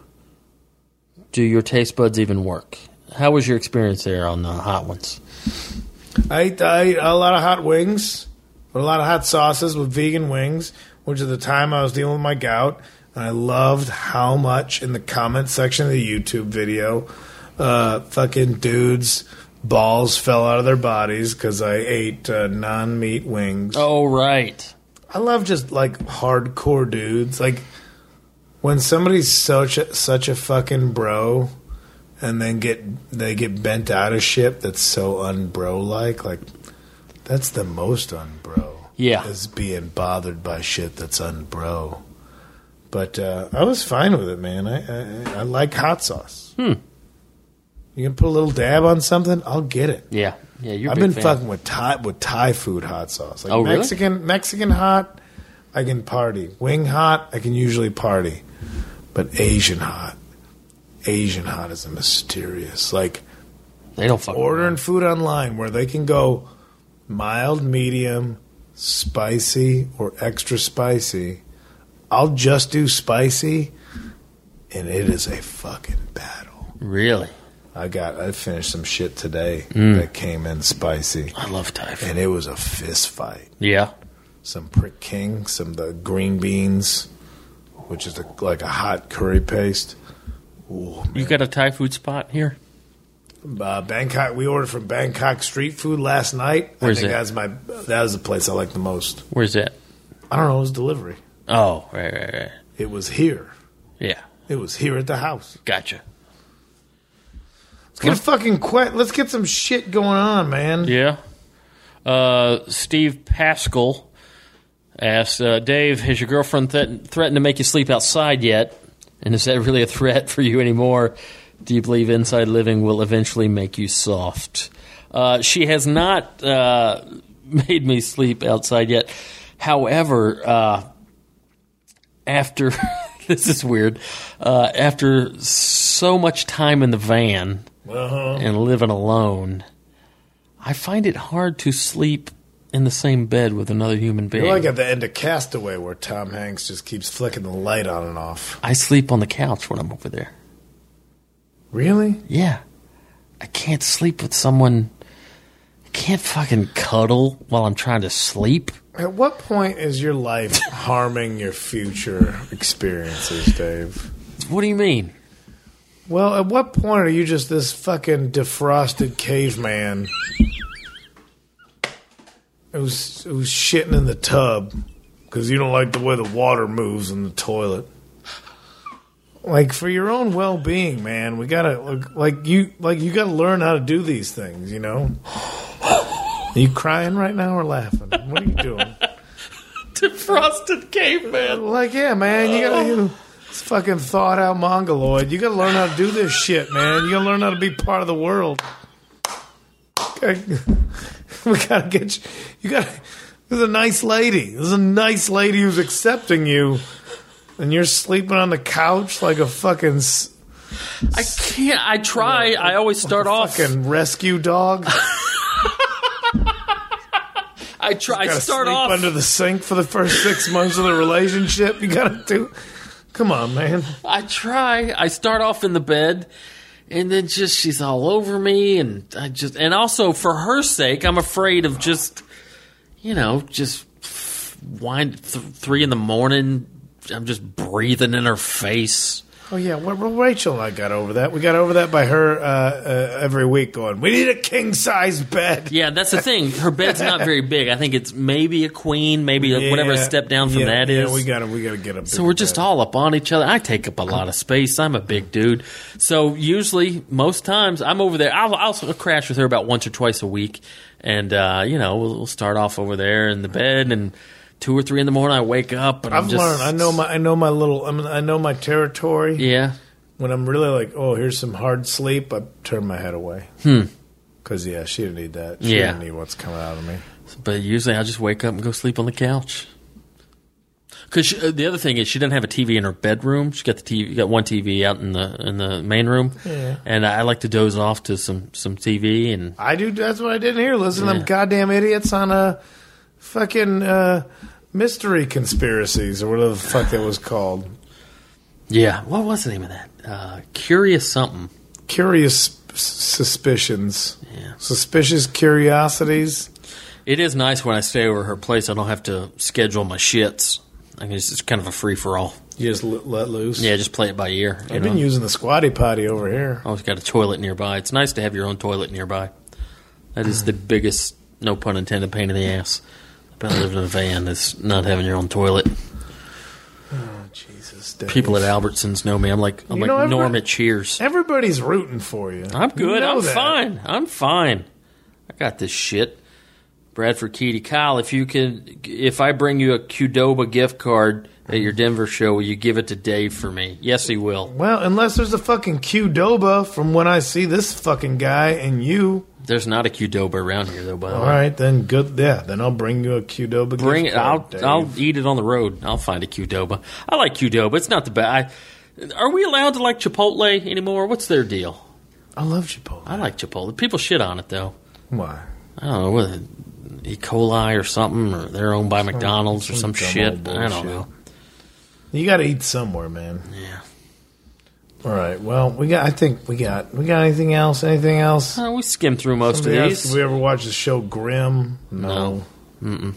Do your taste buds even work? How was your experience there on the Hot Ones? I ate, I ate a lot of hot wings, a lot of hot sauces with vegan wings, which at the time I was dealing with my gout. And I loved how much in the comment section of the YouTube video, uh, fucking dudes' balls fell out of their bodies because I ate uh, non-meat wings. Oh, right. I love just, like, hardcore dudes. Like, when somebody's such a, such a fucking bro... and then get they get bent out of shit that's so unbro-like. Like, that's the most unbro. Yeah. Is being bothered by shit that's unbro. But uh, I was fine with it, man. I, I I like hot sauce. Hmm. You can put a little dab on something, I'll get it. Yeah. Yeah, you're a I've big been fan. fucking with Thai, with Thai food hot sauce. Like Oh, really? Mexican, Mexican hot, I can party. Wing hot, I can usually party. But Asian hot. Asian hot is a mysterious. Like, They don't fucking ordering know. food online where they can go mild, medium, spicy, or extra spicy. I'll just do spicy, and it is a fucking battle. Really? I got. I finished some shit today Mm. that came in spicy, I love Thai food. and it was a fist fight. Yeah. Some Prick King, some of the green beans, which is a, like a hot curry paste. Ooh, You got a Thai food spot here? Uh, Bangkok. We ordered from Bangkok Street Food last night. Where's I think it? that's my. That was the place I like the most. Where's that? I don't know. It was delivery. Oh, right, right, right. It was here. Yeah. It was here at the house. Gotcha. Let's get a fucking que- Let's get some shit going on, man. Yeah. Uh, Steve Pascal asked, uh, Dave, has your girlfriend th- threatened to make you sleep outside yet? And is that really a threat for you anymore? Do you believe inside living will eventually make you soft? Uh, she has not uh, made me sleep outside yet. However, uh, after this is weird, uh, after so much time in the van Uh-huh. and living alone, I find it hard to sleep in the same bed with another human being. You're like at the end of Castaway where Tom Hanks just keeps flicking the light on and off. I sleep on the couch when I'm over there. Really? Yeah. I can't sleep with someone. I can't fucking cuddle while I'm trying to sleep. At what point is your life harming your future experiences, Dave? What do you mean? Well, at what point are you just this fucking defrosted caveman who's, who's shitting in the tub because you don't like the way the water moves in the toilet? Like, for your own well-being, man, we gotta like, like you like you gotta learn how to do these things. You know? Are you crying right now or laughing? What are you doing? Defrosted caveman. Like, yeah, man, you gotta. You, It's fucking thought out mongoloid. You gotta learn how to do this shit, man. You gotta learn how to be part of the world. Okay. We gotta get you. You gotta. There's a nice lady. There's a nice lady who's accepting you, and you're sleeping on the couch like a fucking. s- I can't. I try. I always start off. Fucking rescue dog. I try. I Gotta start sleep off. under the sink for the first six months of the relationship. You gotta do. Come on, man. I try. I start off in the bed, and then just she's all over me, and I just and also for her sake, I'm afraid of just, you know, just wind th- three in the morning. I'm just breathing in her face. Oh, yeah. Well, well, Rachel and I got over that. We got over that by her uh, uh, every week going, we need a king-size bed. Yeah, that's the thing. Her bed's not very big. I think it's maybe a queen, maybe a, Yeah, whatever a step down from yeah, that is. Yeah, we got we got to get a big So we're just bed. all up on each other. I take up a lot of space. I'm a big dude. So usually, most times, I'm over there. I'll, I'll crash with her about once or twice a week. And, uh, you know, we'll, we'll start off over there in the bed. And two or three in the morning, I wake up. And I've I'm just, learned. I know my I know my little, I, mean, I know my territory. Yeah. When I'm really like, oh, here's some hard sleep, I turn my head away. Hmm. Because, yeah, she didn't need that. She Yeah. didn't need what's coming out of me. But usually I'll just wake up and go sleep on the couch. Because uh, the other thing is she doesn't have a T V in her bedroom. She's got the T V, got one T V out in the in the main room, Yeah. and I like to doze off to some, some T V. And I do. That's what I did here. Listen to Yeah. them goddamn idiots on a fucking uh, mystery conspiracies or whatever the fuck that was called. yeah, what was the name of that? Uh, Curious something. Curious s- suspicions. Yeah. Suspicious curiosities. It is nice when I stay over her place. I don't have to schedule my shits. I can just, it's kind of a free for all. You just l- let loose. Yeah, just play it by ear. You I've know? been using the squatty potty over here. Always got a toilet nearby. It's nice to have your own toilet nearby. That is the biggest, no pun intended, pain in the ass about living in a van is not having your own toilet. Oh, Jesus. Dave. People at Albertsons know me. I'm like I'm You like know, every- Norm at Cheers. Everybody's rooting for you. I'm good. You know I'm that. fine. I'm fine. I got this shit. Bradford Keedy, Kyle, if you could, if I bring you a Qdoba gift card at your Denver show, will you give it to Dave for me? Yes, he will. Well, unless there's a fucking Qdoba from when I see this fucking guy and you. There's not a Qdoba around here, though. By the All way, right, then good. Yeah, then I'll bring you a Qdoba gift bring it. I'll card, Dave. I'll eat it on the road. I'll find a Qdoba. I like Qdoba. It's not the bad. I, are we allowed to like Chipotle anymore? What's their deal? I love Chipotle. I like Chipotle. People shit on it though. Why? I don't know, what, E. coli or something, or they're owned by McDonald's or some some dumb shit. old I don't bullshit. know. You got to eat somewhere, man. Yeah. All right. Well, we got. I think we got. We got anything else? Anything else? Uh, we skimmed through most Somebody of else? these. Did we ever watch the show Grimm? No. Mm-mm.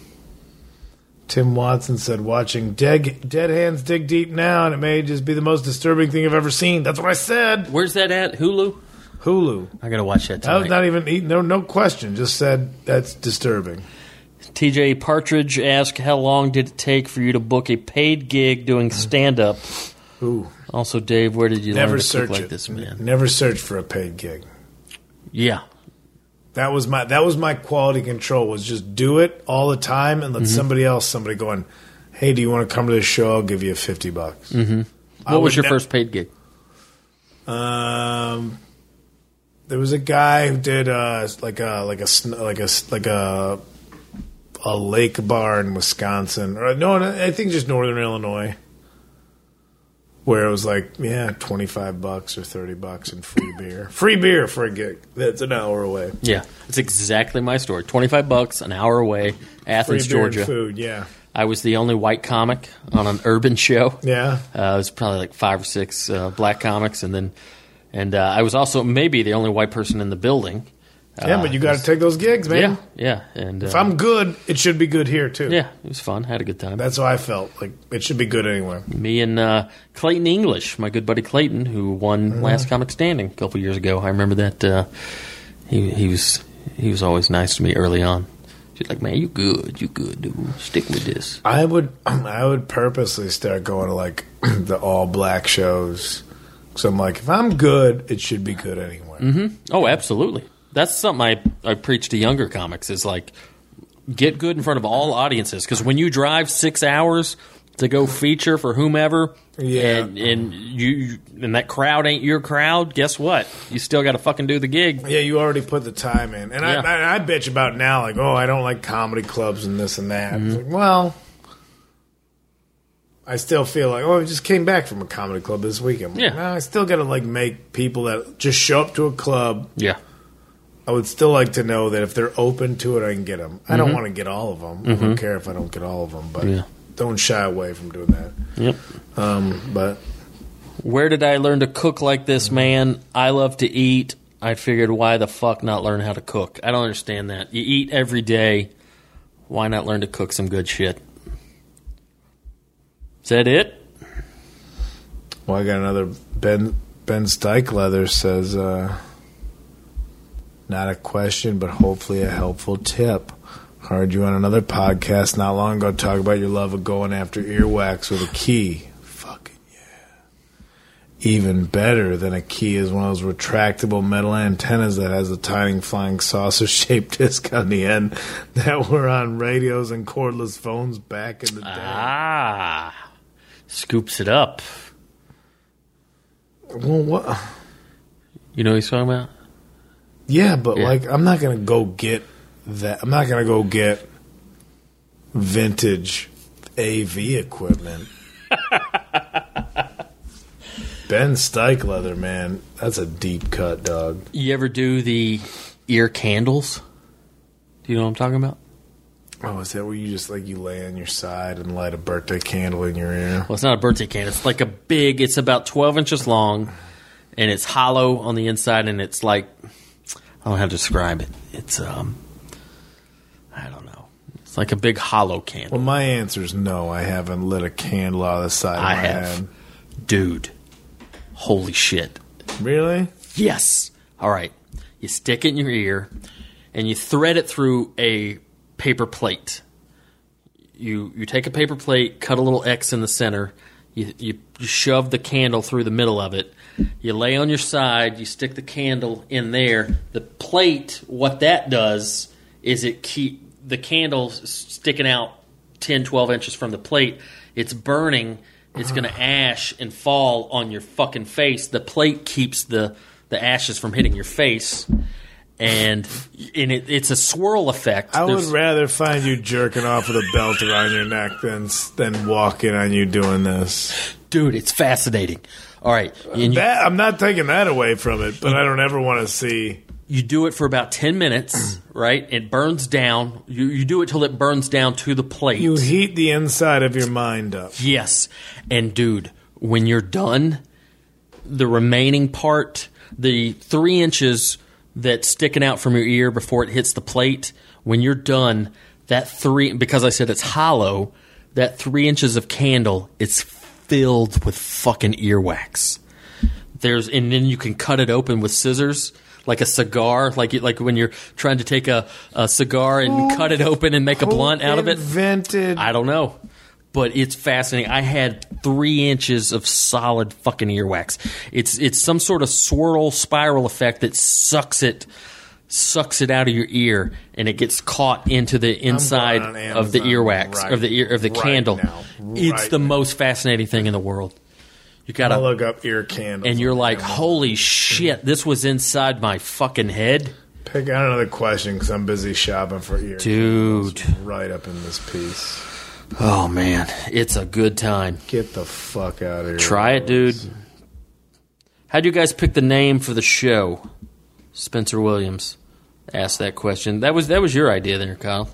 Tim Watson said, "Watching Dead Dead Hands Dig Deep now, and it may just be the most disturbing thing I've ever seen." That's what I said. Where's that at? Hulu? Hulu. I gotta watch that That was tonight. not even no no question. Just said that's disturbing. T J Partridge asked, how long did it take for you to book a paid gig doing stand-up? Ooh, Also, Dave, where did you never learn to search cook like it. this, man? Never search for a paid gig. Yeah. That was my that was my quality control. Was just do it all the time and let Mm-hmm. somebody else, somebody going, "Hey, do you want to come to this show? I'll give you fifty bucks." Mm-hmm. I What was would your ne- first paid gig? Um, there was a guy who did uh like a like a sn- like a s- like a a lake bar in Wisconsin, or no, no, I think just northern Illinois, where it was like yeah, twenty five bucks or thirty bucks and free beer, free beer for a gig. That's an hour away. Yeah. It's exactly my story. twenty-five bucks, an hour away, Athens, Free beer and Georgia. food, yeah, I was the only white comic on an urban show. yeah. Uh, it was probably like five or six uh, black comics, and then, and uh, I was also maybe the only white person in the building. Yeah, Uh, but you got to take those gigs, man. Yeah, yeah, and uh, If I'm good, it should be good here too. yeah, it was fun. Had a good time. That's how I felt. Like it should be good anywhere. Me and uh, Clayton English, my good buddy Clayton, who won Mm-hmm. Last Comic Standing a couple years ago. I remember that. Uh, he he was he was always nice to me early on. She's like, "Man, you good, you good, dude. Stick with this." I would I would purposely start going to like the all black shows. So I'm like, if I'm good, it should be good anywhere. Mm-hmm. Oh, absolutely. That's something I, I preach to younger comics is like, get good in front of all audiences. Because when you drive six hours to go feature for whomever, Yeah. and, and you and that crowd ain't your crowd, guess what? You still got to fucking do the gig. Yeah, you already put the time in, and Yeah. I, I I bitch about now like, oh, I don't like comedy clubs and this and that. Mm-hmm. It's like, well, I still feel like, oh, I just came back from a comedy club this weekend. Yeah. Well, I still got to like make people that just show up to a club. Yeah. I would still like to know that if they're open to it, I can get them. I don't Mm-hmm. want to get all of them. I don't care if I don't get all of them, but Yeah. don't shy away from doing that. Yep. Um, but Where did I learn to cook like this, man? I love to eat. I figured, why the fuck not learn how to cook? I don't understand that. You eat every day. Why not learn to cook some good shit? Is that it? Well, I got another. Ben Ben Steichleather says, uh, not a question, but hopefully a helpful tip. Heard you on another podcast not long ago talk about your love of going after earwax with a key. Fucking yeah. Even better than a key is one of those retractable metal antennas that has a tiny flying saucer-shaped disc on the end that were on radios and cordless phones back in the day. Ah. Scoops it up. Well, what? You know what he's talking about? Yeah, but Yeah. like, I'm not gonna go get that. I'm not gonna go get vintage A V equipment. Ben Steichleather, man, that's a deep cut, dog. You ever do the ear candles? Do you know what I'm talking about? Oh, is that where you just like you lay on your side and light a birthday candle in your ear? Well, it's not a birthday candle. It's like a big, it's about twelve inches long, and it's hollow on the inside, and it's like, I don't know how to describe it. It's, um, I don't know. It's like a big hollow candle. Well, my answer is no. I haven't lit a candle out of the side of I my have. head. Dude. Holy shit. Really? Yes. All right. You stick it in your ear, and you thread it through a paper plate. You you take a paper plate, cut a little X in the center. You, you you shove the candle through the middle of it. You lay on your side. You stick the candle in there. The plate, what that does is it keep the candle sticking out ten, twelve inches from the plate. It's burning. It's going to ash and fall on your fucking face. The plate keeps the, the ashes from hitting your face. And and it, it's a swirl effect. I There's- would rather find you jerking off with a belt around your neck than than walking on you doing this. Dude, it's fascinating. All right. And you, That, I'm not taking that away from it, but I don't ever want to see. you do it for about ten minutes, right? It burns down. You, you do it till it burns down to the plate. You heat the inside of your mind up. Yes. And dude, when you're done, the remaining part, the three inches that's sticking out from your ear before it hits the plate, when you're done, that three, because I said it's hollow, that three inches of candle, it's filled with fucking earwax. There's, and then you can cut it open with scissors. Like a cigar, like like when you're trying to take a, a cigar and cut it open and make a blunt out of it. Invented. I don't know. But it's fascinating. I had three inches of solid fucking earwax. It's it's some sort of swirl spiral effect that sucks it sucks it out of your ear, and it gets caught into the inside on of the Amazon earwax right- of the ear of the right candle. now. It's Right the now. most fascinating thing in the world. You gotta I'll look up ear candles. and you're on like, Amazon. holy shit, this was inside my fucking head. Pick out another question because I'm busy shopping for ear Dude. candles right up in this piece. Oh man, it's a good time. Get the fuck out of here. Try it, dude. How'd you guys pick the name for the show? Spencer Williams asked that question. That was that was your idea there, Kyle.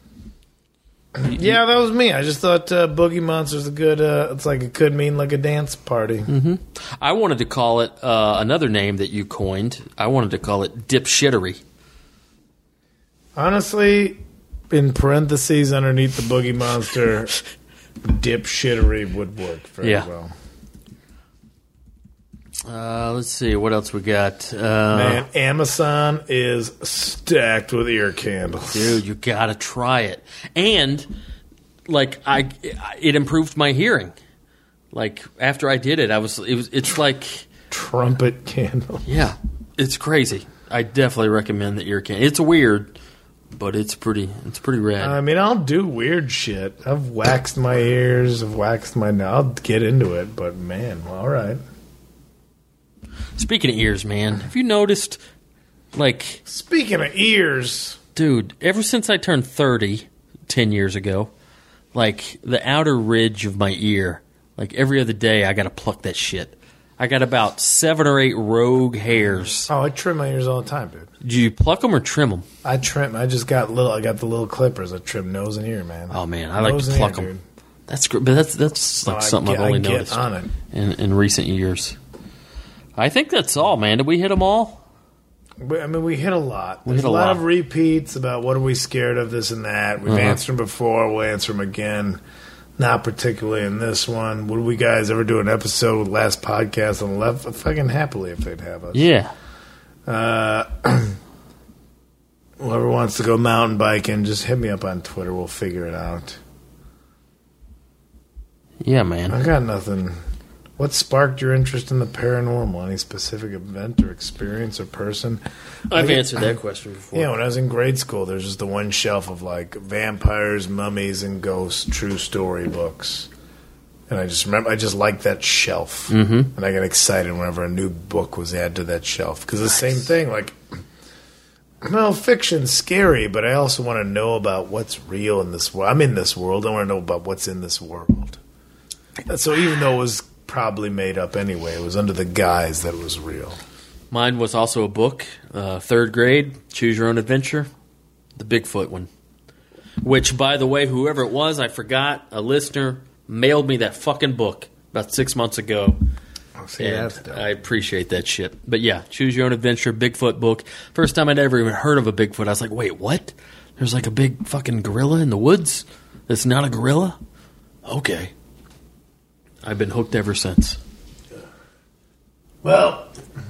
Yeah, that was me. I just thought uh, Boogie Monster's a good. Uh, it's like it could mean like a dance party. Mm-hmm. I wanted to call it uh, another name that you coined. I wanted to call it Dipshittery. Honestly, in parentheses underneath the Boogie Monster, dipshittery would work very Yeah. well. Uh, let's see what else we got. Uh, Man, Amazon is stacked with ear candles. Dude, you gotta try it. And like I, it improved my hearing. Like after I did it, I was it was it's like Trumpet candle. yeah, it's crazy. I definitely recommend the ear can. It's weird, but it's pretty it's pretty rad. I mean, I'll do weird shit. I've waxed my ears. I've waxed my. I'll get into it, but man, all right. Speaking of ears, man, have you noticed, like, Speaking of ears, dude, ever since I turned thirty, ten years ago, like, the outer ridge of my ear, like, every other day I gotta pluck that shit. I got about seven or eight rogue hairs. oh, I trim my ears all the time, dude. Do you pluck them or trim them? I trim. I just got little. I got the little clippers. I trim nose and ear, man. Oh, man, I like Nose to and pluck ear, them. dude. That's great, but that's, that's like No, I something get- I've only I get noticed on it. in, in recent years. I think that's all, man. Did we hit them all? We- I mean, we hit a lot. We There's hit a a lot, lot. of repeats about what are we scared of, this and that. We've Uh-huh. answered them before. We'll answer them again. Not particularly in this one. Would we guys ever do an episode with Last Podcast on the Left? Fucking happily if they'd have us. Yeah. Uh, whoever wants to go mountain biking, just hit me up on Twitter. We'll figure it out. Yeah, man. I got nothing. What sparked your interest in the paranormal? Any specific event or experience or person? I've I, answered that question before. Yeah, when I was in grade school, there's just the one shelf of like vampires, mummies, and ghosts, true story books. And I just remember, I just liked that shelf. Mm-hmm. And I got excited whenever a new book was added to that shelf. Because the same thing, like, well, fiction's scary, but I also want to know about what's real in this world. I'm in this world. I want to know about what's in this world. So even though it was probably made up anyway, it was under the guise that it was real. Mine was also a book, uh, third grade, Choose Your Own Adventure, the Bigfoot one. Which, by the way, whoever it was, I forgot, a listener mailed me that fucking book about six months ago. Oh, see, And that's dope. I appreciate that shit. But yeah, Choose Your Own Adventure, Bigfoot book. First time I'd ever even heard of a Bigfoot, I was like, wait, what? There's like a big fucking gorilla in the woods? That's not a gorilla? Okay. I've been hooked ever since. Well,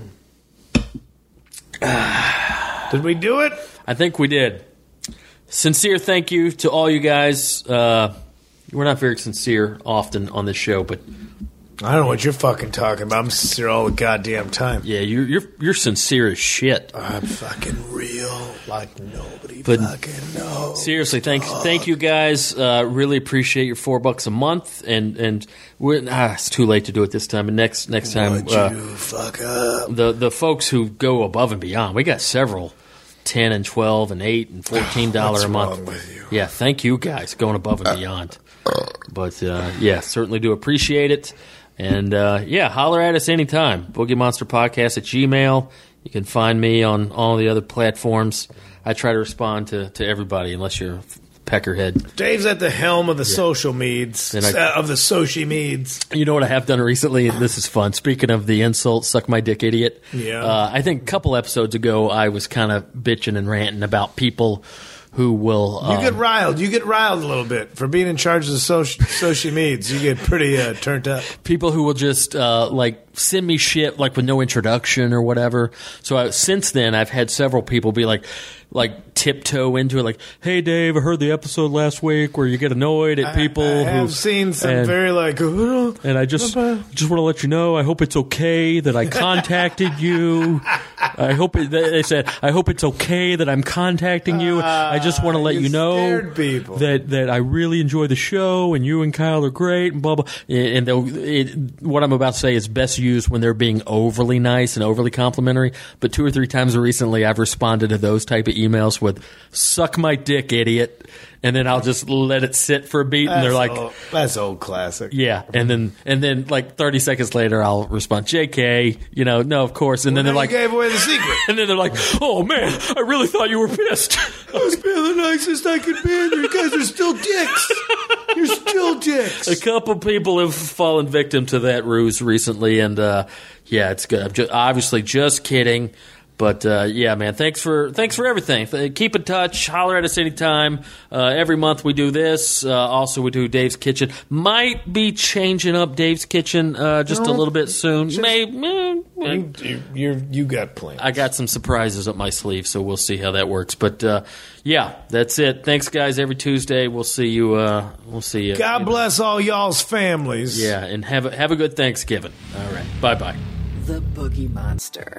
did we do it? I think we did. Sincere thank you to all you guys. Uh, we're not very sincere often on this show, but I don't know what you're fucking talking about. I'm sincere all the goddamn time. yeah, you're you're, you're sincere as shit. I'm fucking real like nobody But- fucking knows. Seriously, thank thank you guys. Uh, really appreciate your four bucks a month, and and we're, ah, it's too late to do it this time. And next next time, Would uh, you fuck up? the the folks who go above and beyond, we got several. Ten and twelve and eight and fourteen dollar What's a month. wrong with you? Yeah, thank you guys going above and beyond. But uh, yeah, certainly do appreciate it. And uh, yeah, holler at us anytime. Boogie Monster Podcast at Gmail. You can find me on all the other platforms. I try to respond to, to everybody unless you're a peckerhead. Dave's at the helm of the social meds, And I- uh, of the social meds. You know what I have done recently? This is fun. Speaking of the insult, suck my dick, idiot. Yeah. Uh, I think a couple episodes ago, I was kind of bitching and ranting about people who will. You um, get riled. You get riled a little bit for being in charge of the social, social meds. You get pretty uh, turned up. people who will just uh, like send me shit like with no introduction or whatever. So I, since then, I've had several people be like, like tiptoe into it, like, "Hey, Dave, I heard the episode last week where you get annoyed at people." I, I have who, seen some and, very like, oh, and I just just want to let you know, I hope it's okay that I contacted you. I hope it, they said, I hope it's okay that I'm contacting you. I just want to let you you know scared people. that that I really enjoy the show, and you and Kyle are great, and blah blah. And they'll, it, what I'm about to say is best used when they're being overly nice and overly complimentary. But two or three times recently, I've responded to those type of emails with "suck my dick, idiot," and then I'll just let it sit for a beat, and they're like, old, that's old classic. "Yeah," and then and then like thirty seconds later, I'll respond, "J K," you know, no, of course, and then Then they're you like, gave away the secret. and then they're like, "Oh man, I really thought you were pissed." I was being the nicest I could be, and you guys are still dicks. You're still dicks. A couple people have fallen victim to that ruse recently, and uh, yeah, it's good. I'm just, obviously just kidding, but uh, yeah, man, thanks for thanks for everything. Th- Keep in touch. Holler at us anytime. Uh, every month we do this. Uh, also, we do Dave's Kitchen. Might be changing up Dave's Kitchen uh, just a little bit soon. Maybe. eh, eh. You, you, you're, you got plans. I got some surprises up my sleeve, so we'll see how that works. But uh, yeah, that's it. Thanks, guys. Every Tuesday, we'll see you. Uh, we'll see you. God bless all y'all's families. Yeah, and have a, have a good Thanksgiving. All right, bye bye. The Boogie Monster.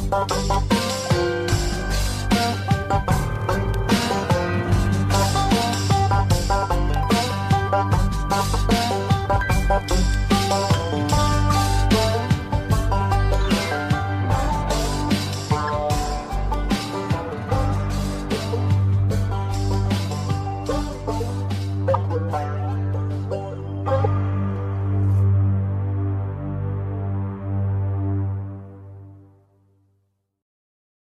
Bye.